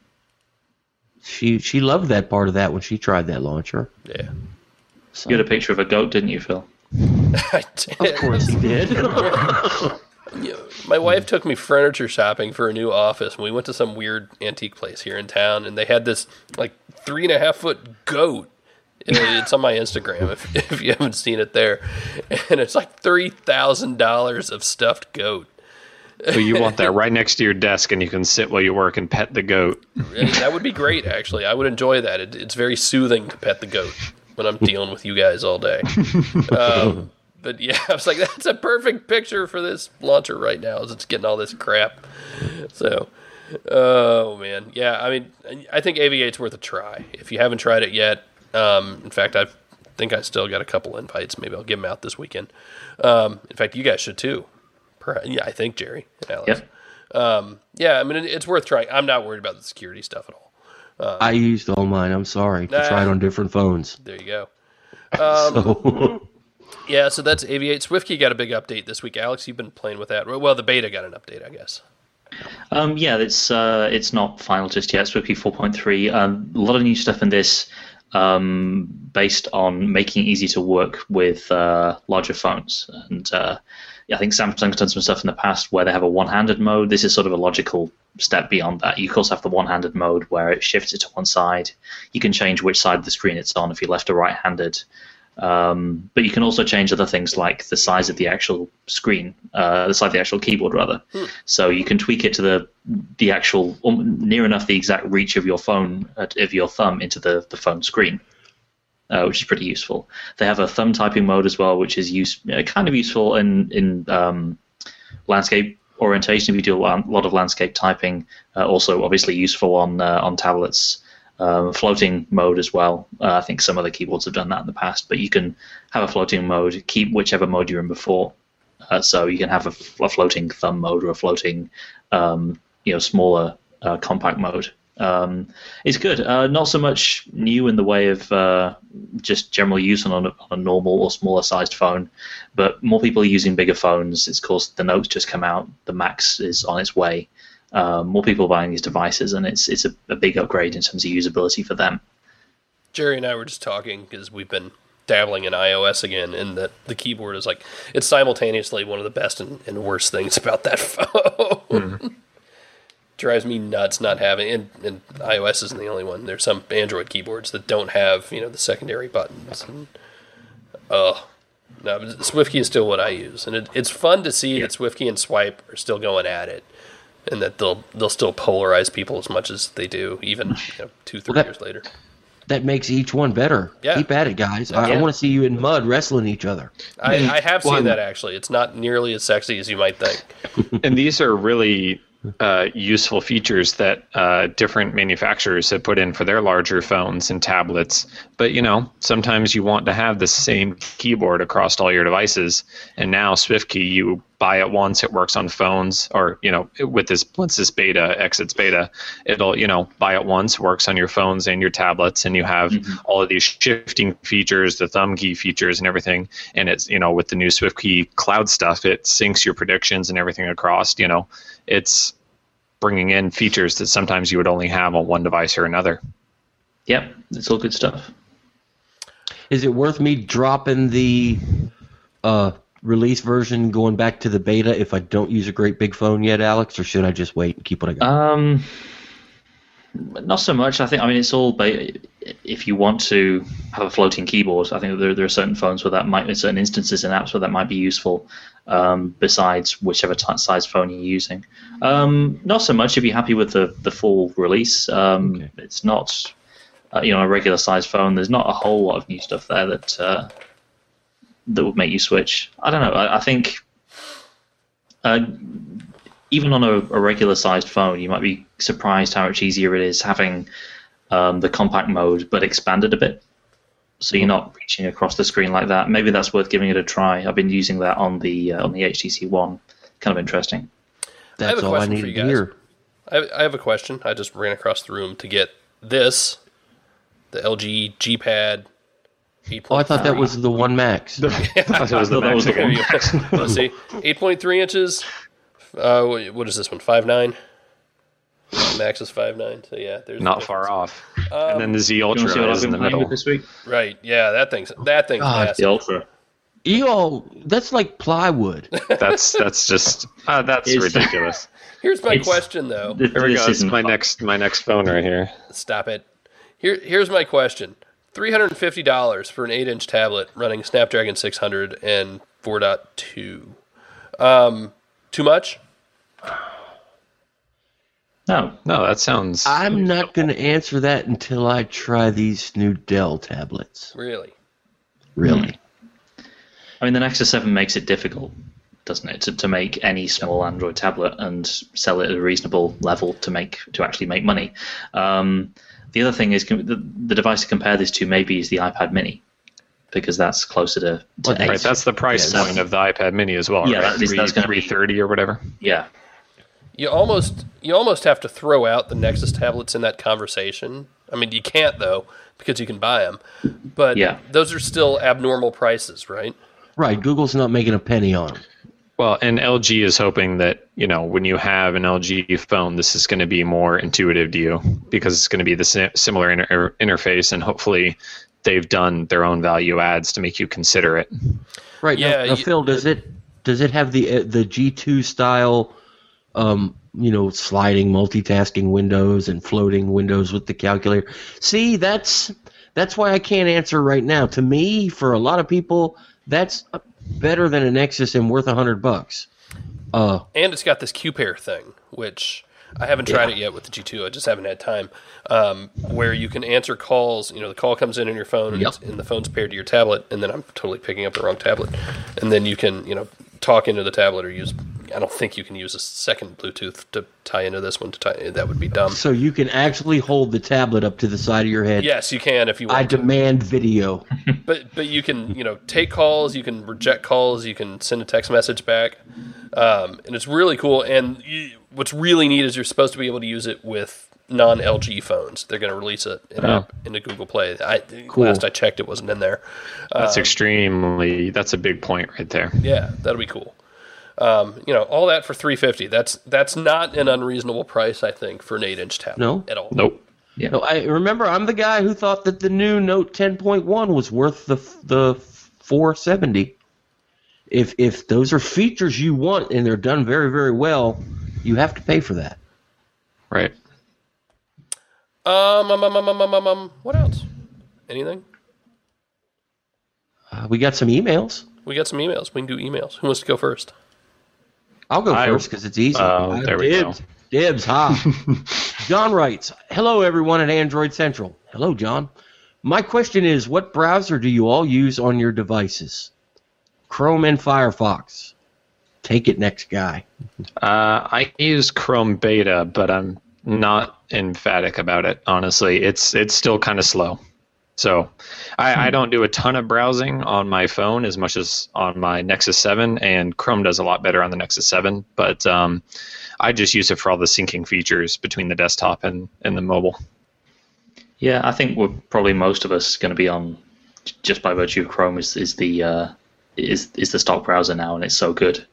She she loved that part of that when she tried that launcher. Yeah. So, You had a picture of a goat, didn't you, Phil? I did. of course he did. You know, my wife took me furniture shopping for a new office, and we went to some weird antique place here in town, and they had this like three and a half foot goat. It's on my Instagram if if you haven't seen it there, and it's like three thousand dollars of stuffed goat. So you want that right next to your desk, and you can sit while you work and pet the goat. And that would be great, actually. I would enjoy that. It, it's very soothing to pet the goat when I'm dealing with you guys all day. Um, but yeah, I was like, that's a perfect picture for this launcher right now, as it's getting all this crap. So, oh man, yeah. I mean, I think A V eight's worth a try. If you haven't tried it yet, um, in fact, I think I still got a couple invites. Maybe I'll give them out this weekend. Um, in fact, you guys should too. Perhaps, yeah, I think Jerry and Alex. Yep. Um, yeah, I mean, it, it's worth trying. I'm not worried about the security stuff at all. Uh, I used all mine. I'm sorry. To Nah. try it on different phones. There you go. Um, So, Yeah, so that's A V eight. SwiftKey got a big update this week. Alex, you've been playing with that. Well, the beta got an update, I guess. Um, yeah, it's uh, it's not final just yet. SwiftKey four point three. Um, a lot of new stuff in this, um, based on making it easy to work with uh, larger phones. And uh, yeah, I think Samsung's done some stuff in the past where they have a one-handed mode. This is sort of a logical step beyond that. You of course have the one-handed mode where it shifts it to one side. You can change which side of the screen it's on if you're left or right-handed. Um, but you can also change other things like the size of the actual screen, uh, the size of the actual keyboard, rather. Hmm. So you can tweak it to the the actual um, near enough the exact reach of your phone uh, of your thumb into the the phone screen, uh, which is pretty useful. They have a thumb typing mode as well, which is use uh, kind of useful in in um, landscape orientation if you do a lot of landscape typing. Uh, also, obviously useful on uh, on tablets. Um, floating mode as well. Uh, I think some other keyboards have done that in the past, but you can have a floating mode, keep whichever mode you're in before. Uh, so you can have a, a floating thumb mode or a floating, um, you know, smaller uh, compact mode. Um, it's good. Uh, not so much new in the way of uh, just general use on a, on a normal or smaller sized phone, but more people are using bigger phones. It's of course the Note's just come out. The Max is on its way. Um, more people buying these devices, and it's it's a, a big upgrade in terms of usability for them. Jerry and I were just talking because we've been dabbling in iOS again, and that the keyboard is like, it's simultaneously one of the best and, and worst things about that phone. Mm. Drives me nuts not having, and, and iOS isn't the only one. There's some Android keyboards that don't have, you know, the secondary buttons. And, oh, no, SwiftKey is still what I use, and it, it's fun to see yeah. that SwiftKey and Swipe are still going at it. And that they'll they'll still polarize people as much as they do, even you know, two, three well, that, years later. That makes each one better. Yeah. Keep at it, guys. I, yeah. I want to see you in mud wrestling each other. I, I have well, seen that, actually. It's not nearly as sexy as you might think. And these are really uh, useful features that uh, different manufacturers have put in for their larger phones and tablets. But, you know, sometimes you want to have the same keyboard across all your devices. And now SwiftKey, you buy it once, it works on phones, or you know, with this once this beta exits beta, it'll you know buy it once, works on your phones and your tablets, and you have mm-hmm. all of these shifting features, the thumb key features, and everything. And it's you know with the new SwiftKey Cloud stuff, it syncs your predictions and everything across. You know, it's bringing in features that sometimes you would only have on one device or another. Yep, it's all good stuff. Is it worth me dropping the uh, release version, going back to the beta if I don't use a great big phone yet, Alex, or should I just wait and keep what I got? Um, not so much. I think. I mean, it's all. Ba- if you want to have a floating keyboard, I think there there are certain phones where that might, in certain instances and apps where that might be useful. Um, besides whichever t- size phone you're using, um, not so much if you're happy with the the full release. Um, okay. It's not. Uh, you know, a regular size phone. There's not a whole lot of new stuff there that uh, that would make you switch. I don't know. I, I think uh, even on a, a regular sized phone, you might be surprised how much easier it is having um, the compact mode, but expanded a bit. So you're not reaching across the screen like that. Maybe that's worth giving it a try. I've been using that on the uh, on the H T C One. Kind of interesting. That's I have a all question I need for you to guys. hear. I, I have a question. I just ran across the room to get this. The L G G Pad. Oh, I thought that was the One Max. I thought it was the Max again. Let's see. eight point three inches. Uh, what is this one? five nine Max is five nine So yeah, there's not far off. Um, and then the Z Ultra is in the middle. This week? Right. Yeah, that thing's that thing's God, massive. The Ultra. You all, that's like plywood. That's that's just uh, that's It's- ridiculous. Here's my It's- question though. Th- Here we this go. This is isn't my fun. next my next phone right here. Stop it. Here, here's my question: three hundred and fifty dollars for an eight-inch tablet running Snapdragon six hundred and four point two. Um, too much? No. No, that sounds. I'm not going to answer that until I try these new Dell tablets. Really? Really? I mean, the Nexus seven makes it difficult, doesn't it, to, to make any small Android tablet and sell it at a reasonable level to make to actually make money. Um, the other thing is the, the device to compare this to maybe is the iPad Mini, because that's closer to, to Well, eight. Right, that's the price Yeah, point of the iPad Mini as well. Yeah, right? that is- that's gonna be- three thirty or whatever. Yeah. You almost you almost have to throw out the Nexus tablets in that conversation. I mean, you can't though because you can buy them, but Yeah. those are still abnormal prices, right? Right, Google's not making a penny on them. Well, and L G is hoping that, you know, when you have an L G phone, this is going to be more intuitive to you because it's going to be the si- similar inter- interface, and hopefully they've done their own value adds to make you consider it. Right, Yeah, now, now, you- Phil, does it does it have the uh, the G two style, um, you know, sliding multitasking windows and floating windows with the calculator? See, that's that's why I can't answer right now. To me, for a lot of people, that's better than a Nexus and worth a hundred bucks. Uh, And it's got this Q-Pair thing, which I haven't tried Yeah. it yet with the G two. I just haven't had time. Um, where you can answer calls. You know, the call comes in on your phone, and, Yep. it's, and the phone's paired to your tablet. And then I'm totally picking up the wrong tablet. And then you can, you know, talk into the tablet or use. I don't think you can use a second Bluetooth to tie into this one. To tie that would be dumb. so you can actually hold the tablet up to the side of your head. Yes, you can if you want. I to. demand video. But but you can you know take calls, you can reject calls, you can send a text message back, um, and it's really cool. And you, what's really neat is you're supposed to be able to use it with non-L G phones. They're going to release it in Oh. app into Google Play. I, Cool. Last I checked, it wasn't in there. That's Um, extremely. That's a big point right there. Yeah, that'll be cool. Um, you know, all that for three hundred fifty dollars. That's that's not an unreasonable price, I think, for an eight-inch tablet. No? at all. Nope. No, I remember I'm the guy who thought that the new Note ten point one was worth the the four seventy. If if those are features you want and they're done very very well, you have to pay for that. Right. Um, um, um, um, um, um, um, what else? Anything? Uh, we got some emails. We got some emails. We can do emails. Who wants to go first? I'll go I- first because it's easy. Oh, Uh, there we dibs. go. Dibs, ha. John writes, hello everyone at Android Central. Hello, John. My question is, what browser do you all use on your devices? Chrome and Firefox. Take it, next guy. Uh, I use Chrome Beta, but I'm not emphatic about it. Honestly, it's it's still kind of slow. So I, hmm. I don't do a ton of browsing on my phone as much as on my Nexus seven, and Chrome does a lot better on the Nexus seven. But um, I just use it for all the syncing features between the desktop and, and the mobile. Yeah, I think we're probably most of us going to be on, just by virtue of Chrome, is is the uh, is is the stock browser now, and it's so good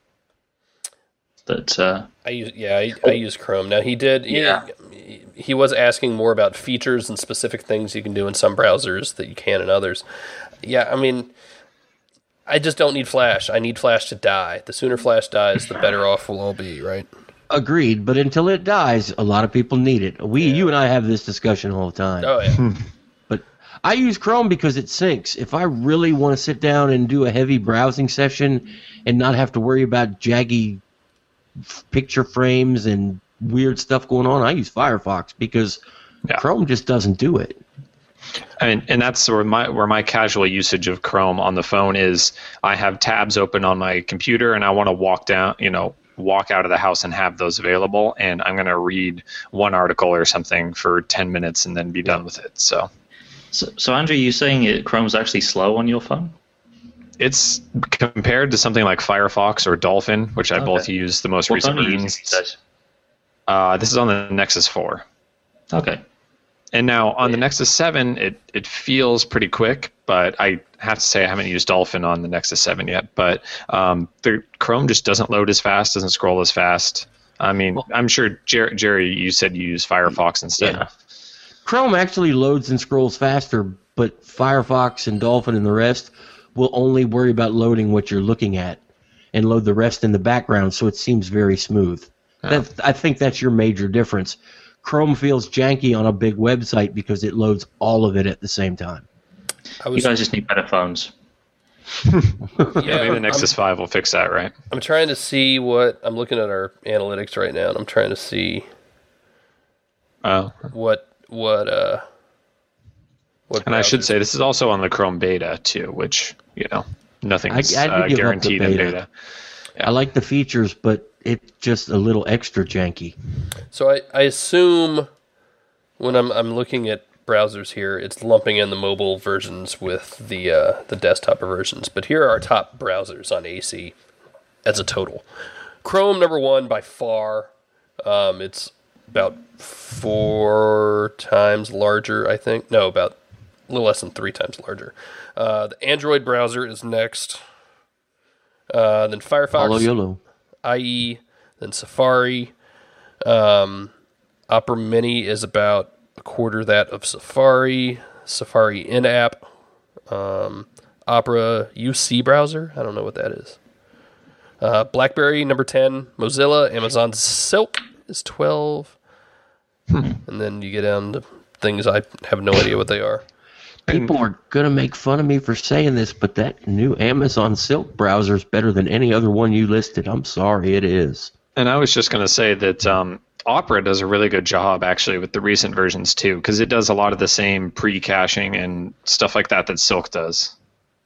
that uh, I use yeah I, I use Chrome now. He did he, yeah. he was asking more about features and specific things you can do in some browsers that you can in others. Yeah, I mean, I just don't need Flash. I need Flash to die. The sooner Flash dies, the better off we'll all be, right? Agreed, but until it dies, a lot of people need it. We, yeah. you and I have this discussion all the time. Oh, yeah. But I use Chrome because it syncs. If I really want to sit down and do a heavy browsing session and not have to worry about jaggy picture frames and weird stuff going on, I use Firefox because yeah. Chrome just doesn't do it. I mean, and that's where my where my casual usage of Chrome on the phone is. I have tabs open on my computer, and I want to walk down, you know, walk out of the house and have those available, and I'm going to read one article or something for ten minutes and then be done with it. So, so, so Andrew, you saying it, Chrome's actually slow on your phone? It's compared to something like Firefox or Dolphin, which I okay. both use the most what recent versions. Uh, this is on the Nexus four. Okay. And now on the Nexus seven, it, it feels pretty quick, but I have to say I haven't used Dolphin on the Nexus seven yet. But um, the Chrome just doesn't load as fast, doesn't scroll as fast. I mean, well, I'm sure, Jer- Jerry, you said you use Firefox instead. Yeah. Chrome actually loads and scrolls faster, but Firefox and Dolphin and the rest will only worry about loading what you're looking at and load the rest in the background, so it seems very smooth. Yeah. That, I think that's your major difference. Chrome feels janky on a big website because it loads all of it at the same time. I was, you guys just need better phones. yeah, maybe the Nexus I'm, five will fix that, right? I'm trying to see what... I'm looking at our analytics right now, and I'm trying to see oh. what... what uh, what and I should say, this is also on the Chrome beta, too, which, you know, nothing's I, I uh, guaranteed beta. in beta. Yeah. I like the features, but it's just a little extra janky. So I, I assume when I'm I'm looking at browsers here, it's lumping in the mobile versions with the uh, the desktop versions. But here are our top browsers on A C as a total. Chrome number one by far. Um, it's about four times larger, I think. No, about a little less than three times larger. Uh, the Android browser is next. Uh, then Firefox. Yolo. I E, then Safari. Um, Opera Mini is about a quarter that of Safari. Safari in-app. Um, Opera U C browser. I don't know what that is. Uh, BlackBerry, number ten. Mozilla. Amazon Silk is twelve. Hmm. And then you get down to things I have no idea what they are. People are going to make fun of me for saying this, but that new Amazon Silk browser is better than any other one you listed. I'm sorry, it is. And I was just going to say that um, Opera does a really good job, actually, with the recent versions, too, because it does a lot of the same pre-caching and stuff like that that Silk does.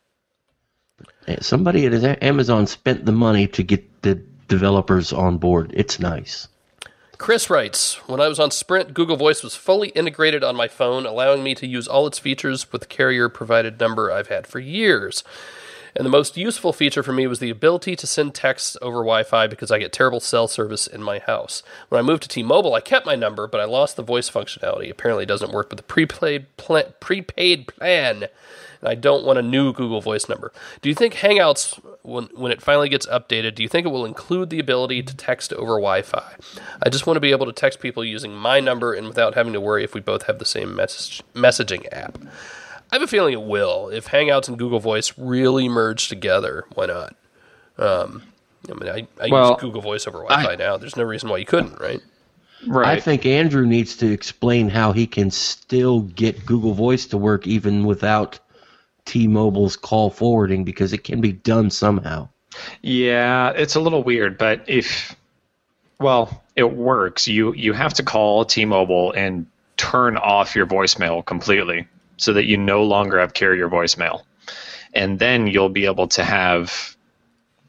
Somebody at Amazon spent the money to get the developers on board. It's nice. Chris writes, when I was on Sprint, Google Voice was fully integrated on my phone, allowing me to use all its features with the carrier-provided number I've had for years. And the most useful feature for me was the ability to send texts over Wi-Fi because I get terrible cell service in my house. When I moved to T-Mobile, I kept my number, but I lost the voice functionality. Apparently it doesn't work with the prepaid, pl- prepaid plan, and I don't want a new Google Voice number. Do you think Hangouts, when when it finally gets updated, do you think it will include the ability to text over Wi-Fi? I just want to be able to text people using my number and without having to worry if we both have the same message, messaging app. I have a feeling it will. If Hangouts and Google Voice really merge together, why not? Um, I mean, I, I well, use Google Voice over Wi-Fi I, now. There's no reason why you couldn't, right? Right. I think Andrew needs to explain how he can still get Google Voice to work even without T-Mobile's call forwarding, because it can be done somehow. Yeah, it's a little weird, but if, well, it works. You you have to call T-Mobile and turn off your voicemail completely so that you no longer have carrier voicemail. And then you'll be able to have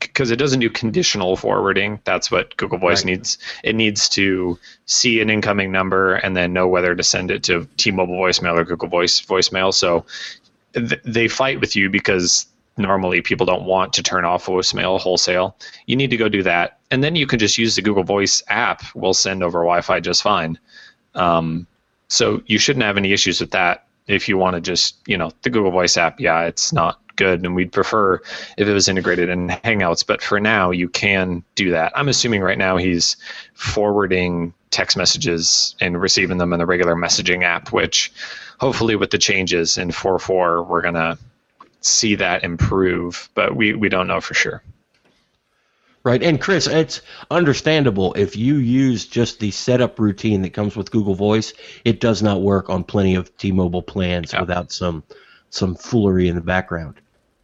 because it doesn't do conditional forwarding. That's what Google Voice right. needs. It needs to see an incoming number and then know whether to send it to T-Mobile voicemail or Google Voice voicemail. So th- they fight with you because normally people don't want to turn off voicemail wholesale. You need to go do that. And then you can just use the Google Voice app. We'll send over Wi-Fi just fine. Um, so you shouldn't have any issues with that. If you want to just, you know, the Google Voice app, yeah, it's not good, and we'd prefer if it was integrated in Hangouts. But for now, you can do that. I'm assuming right now he's forwarding text messages and receiving them in the regular messaging app, which hopefully with the changes in four point four, we're going to see that improve, but we, we don't know for sure. Right, and Chris, it's understandable if you use just the setup routine that comes with Google Voice, it does not work on plenty of T-Mobile plans yeah. without some some foolery in the background.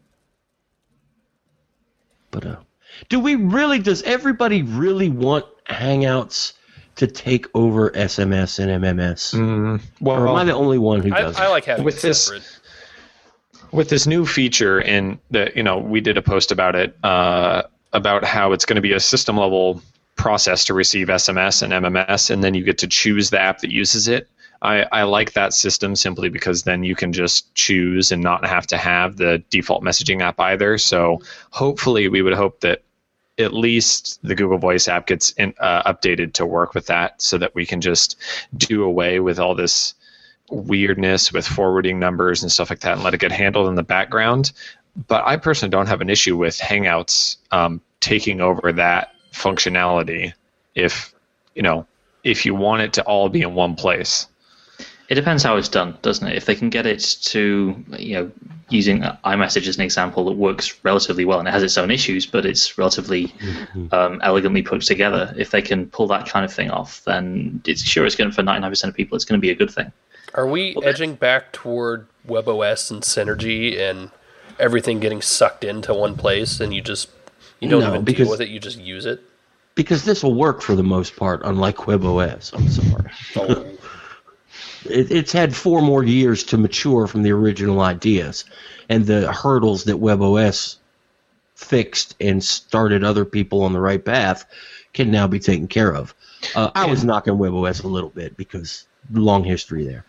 But uh, do we really, does everybody really want Hangouts to take over S M S and M M S? Mm, well, or am I the only one who does I, I like having with it this, separate. With this new feature, in the, you know, we did a post about it, uh, about how it's going to be a system level process to receive S M S and M M S, and then you get to choose the app that uses it. I, I like that system simply because then you can just choose and not have to have the default messaging app either. So hopefully we would hope that at least the Google Voice app gets in, uh, updated to work with that so that we can just do away with all this weirdness with forwarding numbers and stuff like that and let it get handled in the background. But I personally don't have an issue with Hangouts um, taking over that functionality if, you know, if you want it to all be in one place. It depends how it's done, doesn't it? If they can get it to, you know, using iMessage as an example that works relatively well, and it has its own issues, but it's relatively mm-hmm. um, elegantly put together. If they can pull that kind of thing off, then it's sure it's going to, for ninety-nine percent of people, it's going to be a good thing. Are we well, edging back toward WebOS and Synergy and everything getting sucked into one place, and you just you don't no, even because, deal with it, you just use it? Because this will work for the most part, unlike WebOS. I'm sorry. Oh. it, it's had four more years to mature from the original ideas, and the hurdles that WebOS fixed and started other people on the right path can now be taken care of. Uh, I was knocking WebOS a little bit because long history there.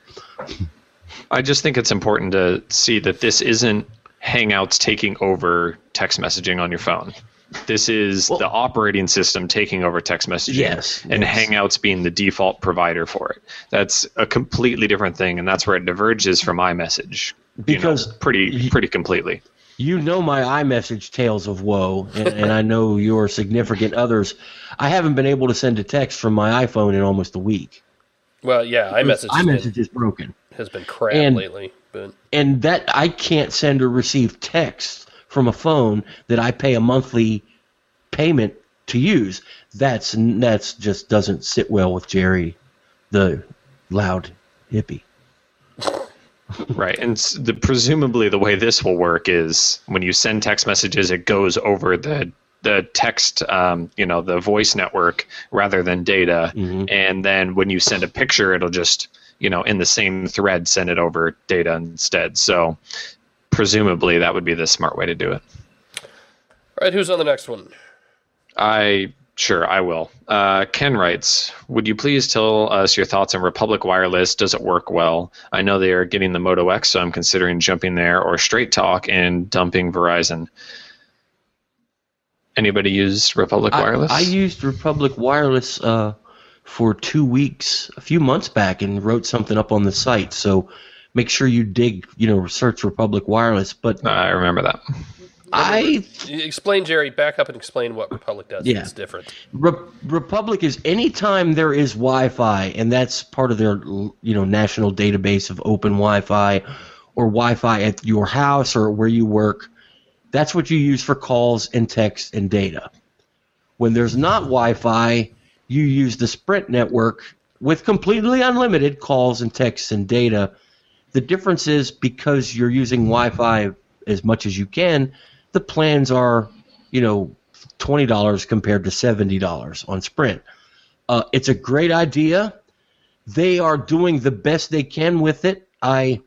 I just think it's important to see that this isn't Hangouts taking over text messaging on your phone. This is well, the operating system taking over text messaging, yes, and yes. Hangouts being the default provider for it. That's a completely different thing, and that's where it diverges from iMessage. Because you know, pretty pretty completely. You know my iMessage tales of woe, and, and I know your significant others. I haven't been able to send a text from my iPhone in almost a week. Well, yeah, iMessage, iMessage been, is broken. Has been crap and, lately, but and that I can't send or receive text from a phone that I pay a monthly payment to use. That's that's just doesn't sit well with Jerry, the loud hippie. Right, and the, presumably the way this will work is when you send text messages, it goes over the the text, um, you know, the voice network rather than data, mm-hmm. and then when you send a picture, it'll just, you know, in the same thread send it over data instead. So presumably that would be the smart way to do it. All right, who's on the next one? I sure I will. Uh, Ken writes, would you please tell us your thoughts on Republic Wireless? Does it work well? I know they are getting the Moto X, so I'm considering jumping there, or Straight Talk and dumping Verizon. Anybody use Republic I, Wireless? I used Republic Wireless uh, for two weeks a few months back and wrote something up on the site. So make sure you dig, you know, search Republic Wireless. But uh, I remember that. I explain, Jerry. Back up and explain what Republic does. Yeah. It's different. Re- Republic is anytime there is Wi-Fi, and that's part of their, you know, national database of open Wi-Fi or Wi-Fi at your house or where you work. That's what you use for calls and text and data. When there's not Wi-Fi, you use the Sprint network with completely unlimited calls and texts and data. The difference is because you're using Wi-Fi as much as you can, the plans are, you know, twenty dollars compared to seventy dollars on Sprint. Uh, it's a great idea. They are doing the best they can with it. I...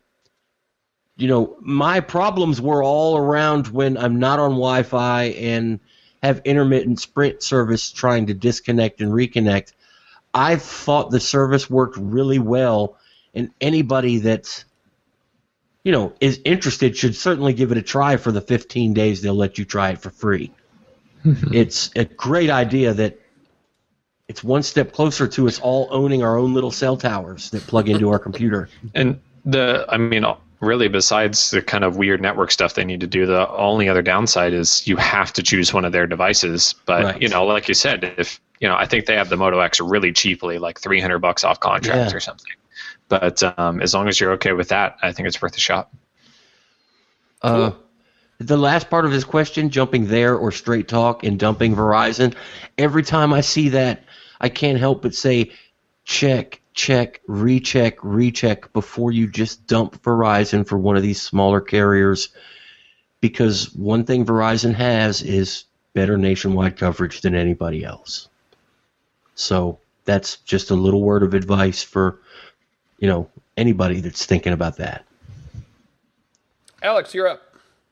You know, my problems were all around when I'm not on Wi-Fi and have intermittent Sprint service trying to disconnect and reconnect. I thought the service worked really well, and anybody that's, you know, is interested should certainly give it a try for the fifteen days they'll let you try it for free. It's a great idea that it's one step closer to us all owning our own little cell towers that plug into our computer. And the, I mean, really, besides the kind of weird network stuff they need to do, the only other downside is you have to choose one of their devices. But, Right. you know, like you said, if, you know, I think they have the Moto X really cheaply, like three hundred bucks off contract Yeah. or something. But um, as long as you're okay with that, I think it's worth a shot. Uh, the last part of his question, jumping there or straight talk and dumping Verizon, every time I see that, I can't help but say, check, check, recheck, recheck before you just dump Verizon for one of these smaller carriers, because one thing Verizon has is better nationwide coverage than anybody else. So that's just a little word of advice for, you know, anybody that's thinking about that. Alex, you're up.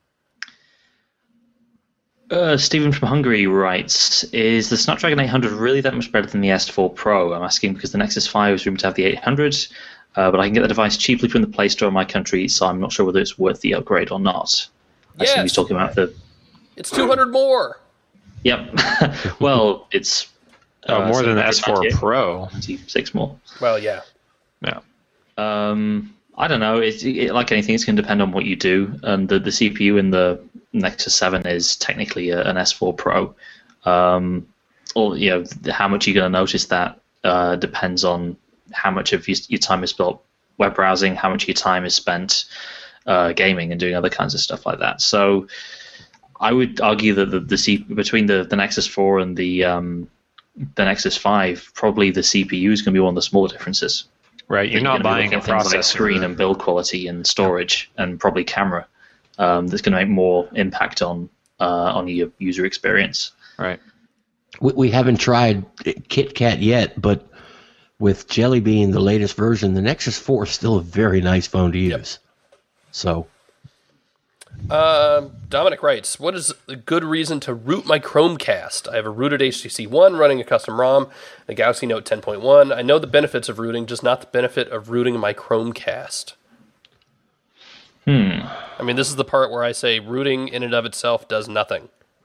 Uh, Stephen from Hungary writes, is the Snapdragon eight hundred really that much better than the S four Pro? I'm asking because the Nexus five is rumored to have the eight hundred, uh, but I can get the device cheaply from the Play Store in my country, so I'm not sure whether it's worth the upgrade or not. I assume he's Yes. talking about the... It's two hundred more. Yep. Well, it's... Oh, uh, more than the S four seventy-eight, Pro. twenty-six more. Well, yeah. Yeah. Um, I don't know. It's it, like anything, it's going to depend on what you do. And the, the C P U in the Nexus seven is technically a, an S four Pro. Um, or you know, how much you're going to notice that uh, depends on how much of your, your time is spent web browsing, how much of your time is spent uh, gaming and doing other kinds of stuff like that. So I would argue that the, the C, between the, the Nexus four and the um, the Nexus five, probably the C P U is going to be one of the smaller differences. Right. You're not buying a things like processor. screen and build quality and storage and probably camera. Um, that's going to make more impact on uh, on your user experience. Right. We, we haven't tried KitKat yet, but with Jelly Bean, the latest version, the Nexus four is still a very nice phone to use. Yep. So, Um, Dominic writes, what is a good reason to root my Chromecast? I have a rooted H T C One running a custom ROM, a Galaxy Note ten point one. I know the benefits of rooting, just not the benefit of rooting my Chromecast. Hmm. I mean, this is the part where I say rooting in and of itself does nothing.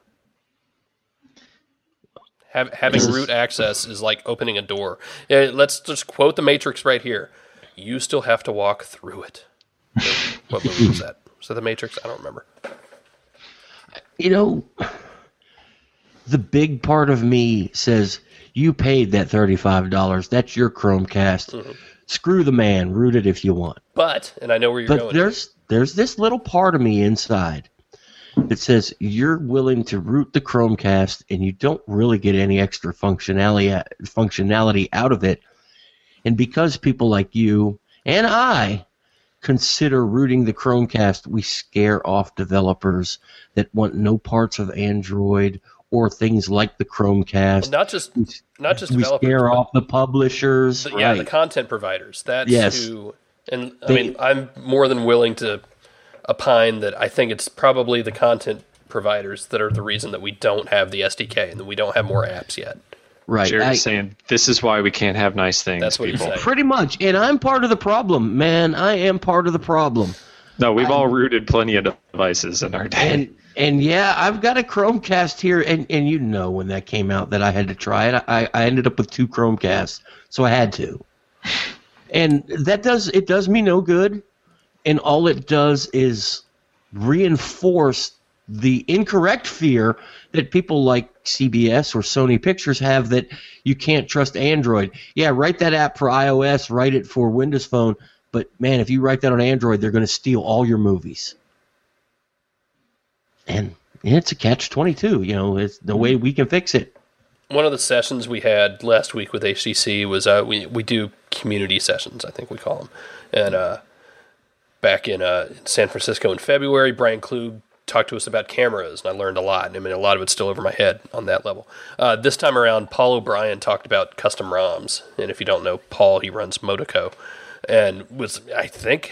Have, having This is- root access is like opening a door. Yeah, let's just quote the Matrix right here. You still have to walk through it. What movie was that? Was that the Matrix? I don't remember. you know, the big part of me says, you paid that thirty-five dollars. That's your Chromecast. Mm-hmm. Screw the man. Root it if you want. But, and I know where you're But going. there's there's this little part of me inside that says you're willing to root the Chromecast and you don't really get any extra functionality functionality out of it. And because people like you and I consider rooting the Chromecast, we scare off developers that want no parts of Android or things like the Chromecast. Well, not just not just we developers, scare but off the publishers. the, yeah, right. the content providers. That's Yes. who. And I They- mean, I'm more than willing to opine that I think it's probably the content providers that are the reason that we don't have the S D K and that we don't have more apps yet. right. Jared's I- saying this is why we can't have nice things. That's what he's people. saying. Pretty much. And I'm part of the problem, man. I am part of the problem. No, we've all rooted plenty of devices in our day. And and yeah, I've got a Chromecast here, and, and you know when that came out that I had to try it. I, I ended up with two Chromecasts, so I had to. And that does it does me no good, and all it does is reinforce the incorrect fear that people like C B S or Sony Pictures have that you can't trust Android. Yeah, write that app for iOS, write it for Windows Phone, but man, if you write that on Android, they're going to steal all your movies. And it's a catch twenty-two, you know, it's the way we can fix it. One of the sessions we had last week with H T C was uh, we we do community sessions, I think we call them, and uh, back in, uh, in San Francisco in February, Brian Klug talked to us about cameras, and I learned a lot. I mean, a lot of it's still over my head on that level. Uh, this time around, Paul O'Brien talked about custom ROMs, and if you don't know Paul, he runs Motoco, and was I think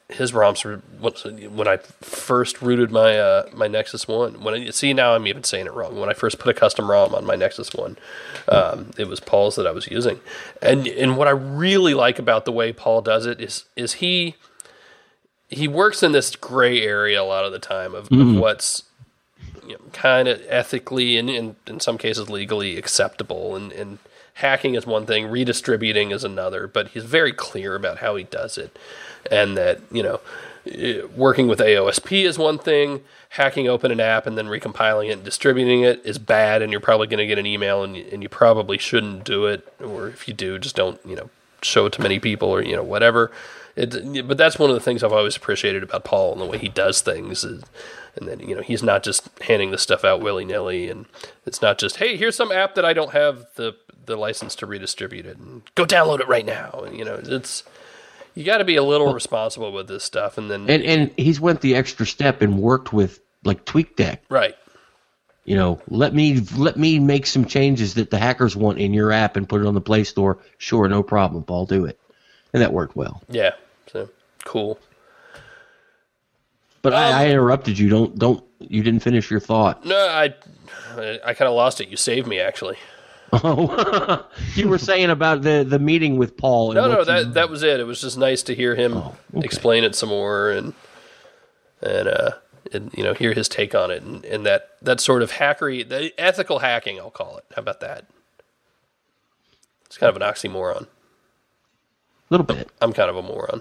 his ROMs were when I first rooted my uh, my Nexus One. When I, see now I'm even saying it wrong. When I first put a custom ROM on my Nexus One, um, it was Paul's that I was using. And and what I really like about the way Paul does it is is he he works in this gray area a lot of the time of, mm-hmm. of what's you know, kind of ethically and in, in some cases legally acceptable. And, and hacking is one thing, redistributing is another. But he's very clear about how he does it. And that, you know, working with A O S P is one thing, hacking open an app and then recompiling it and distributing it is bad, and you're probably going to get an email, and you, and you probably shouldn't do it, or if you do, just don't, you know, show it to many people, or, you know, whatever. It, but that's one of the things I've always appreciated about Paul and the way he does things, is, and then, you know, he's not just handing this stuff out willy-nilly, and it's not just, hey, here's some app that I don't have the, the license to redistribute it, and go download it right now, and, you know, it's... You got to be a little responsible with this stuff, and then and and he's went the extra step and worked with like TweakDeck, right? You know, let me let me make some changes that the hackers want in your app and put it on the Play Store. Sure, no problem, Paul, do it, and that worked well. Yeah, so cool. But um, I, I interrupted you. Don't don't you didn't finish your thought? No, I I kind of lost it. You saved me, actually. Oh, you were saying about the, the meeting with Paul. And no, no, that you... that was it. It was just nice to hear him oh, okay. explain it some more, and and uh, and you know, hear his take on it, and, and that, that sort of hackery, the ethical hacking, I'll call it. How about that? It's kind of an oxymoron. A little bit. I'm kind of a moron.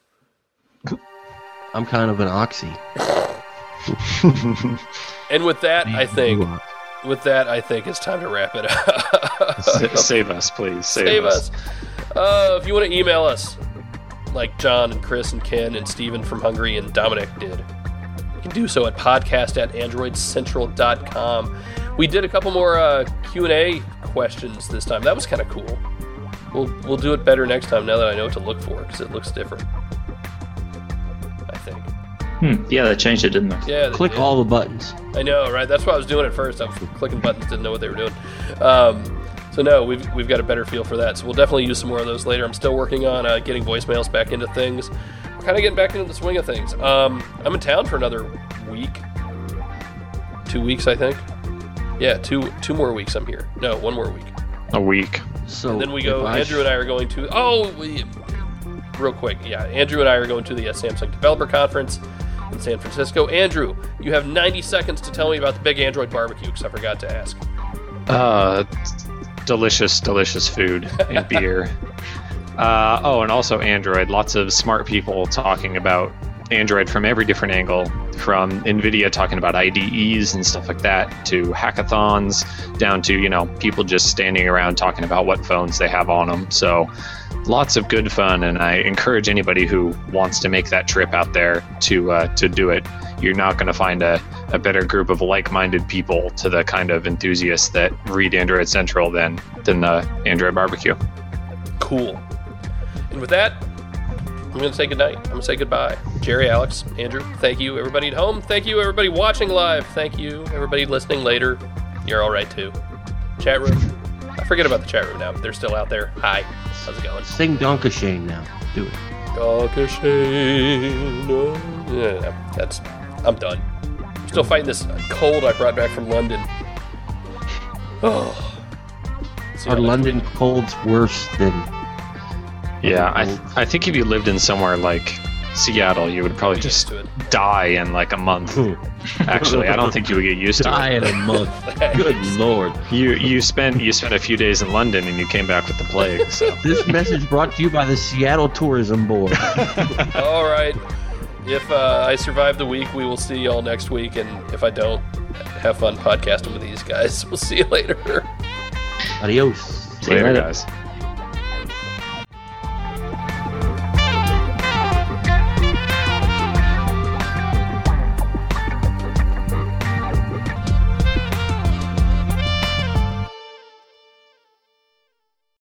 I'm kind of an oxy. And with that, I think. With that, I think it's time to wrap it up. Save us, please. Save, Save us. us. Uh, if you want to email us, like John and Chris and Ken and Steven from Hungary and Dominic did, you can do so at podcast at android central dot com. We did a couple more uh, Q and A questions this time. That was kind of cool. We'll we'll do it better next time now that I know what to look for, because it looks different, I think. Hmm. Yeah, they changed it, didn't they? Yeah. They Click did. all the buttons. I know, right? That's what I was doing at first. I was clicking buttons, didn't know what they were doing. Um, so no, we've we've got a better feel for that. So we'll definitely use some more of those later. I'm still working on uh, getting voicemails back into things. We're kind of getting back into the swing of things. Um, I'm in town for another week, two weeks, I think. Yeah, two two more weeks. I'm here. No, one more week. A week. So and then we go. Andrew sh- and I are going to. Oh, we, real quick, yeah. Andrew and I are going to the uh, Samsung Developer Conference in San Francisco. Andrew, you have ninety seconds to tell me about the big Android barbecue, because I forgot to ask. Uh, delicious, delicious food and beer. Uh, oh, and also Android. Lots of smart people talking about Android from every different angle, from NVIDIA talking about I D Es and stuff like that, to hackathons, down to, you know, people just standing around talking about what phones they have on them. So lots of good fun, and I encourage anybody who wants to make that trip out there to uh, to do it. You're not going to find a, a better group of like-minded people to the kind of enthusiasts that read Android Central than, than the Android Barbecue. Cool. And with that, I'm going to say goodnight. I'm going to say goodbye. Jerry, Alex, Andrew, thank you. Everybody at home, thank you. Everybody watching live, thank you. Everybody listening later, you're all right too. Chat room, I forget about the chat room now, but they're still out there. Hi, how's it going? Sing Donkashane now. Do it. Donkashane. Oh. Yeah, that's, I'm done. I'm still fighting this cold I brought back from London. Oh. Are London week. colds worse than... Yeah, I th- I think if you lived in somewhere like Seattle, you would probably just die in like a month. Actually, I don't think you would get used to die it. Die in a month. Good lord. You you spent you spent a few days in London and you came back with the plague. So this message brought to you by the Seattle Tourism Board. All right. If uh, I survive the week, we will see y'all next week, and if I don't, have fun podcasting with these guys. We'll see you later. Adios. See you later, guys.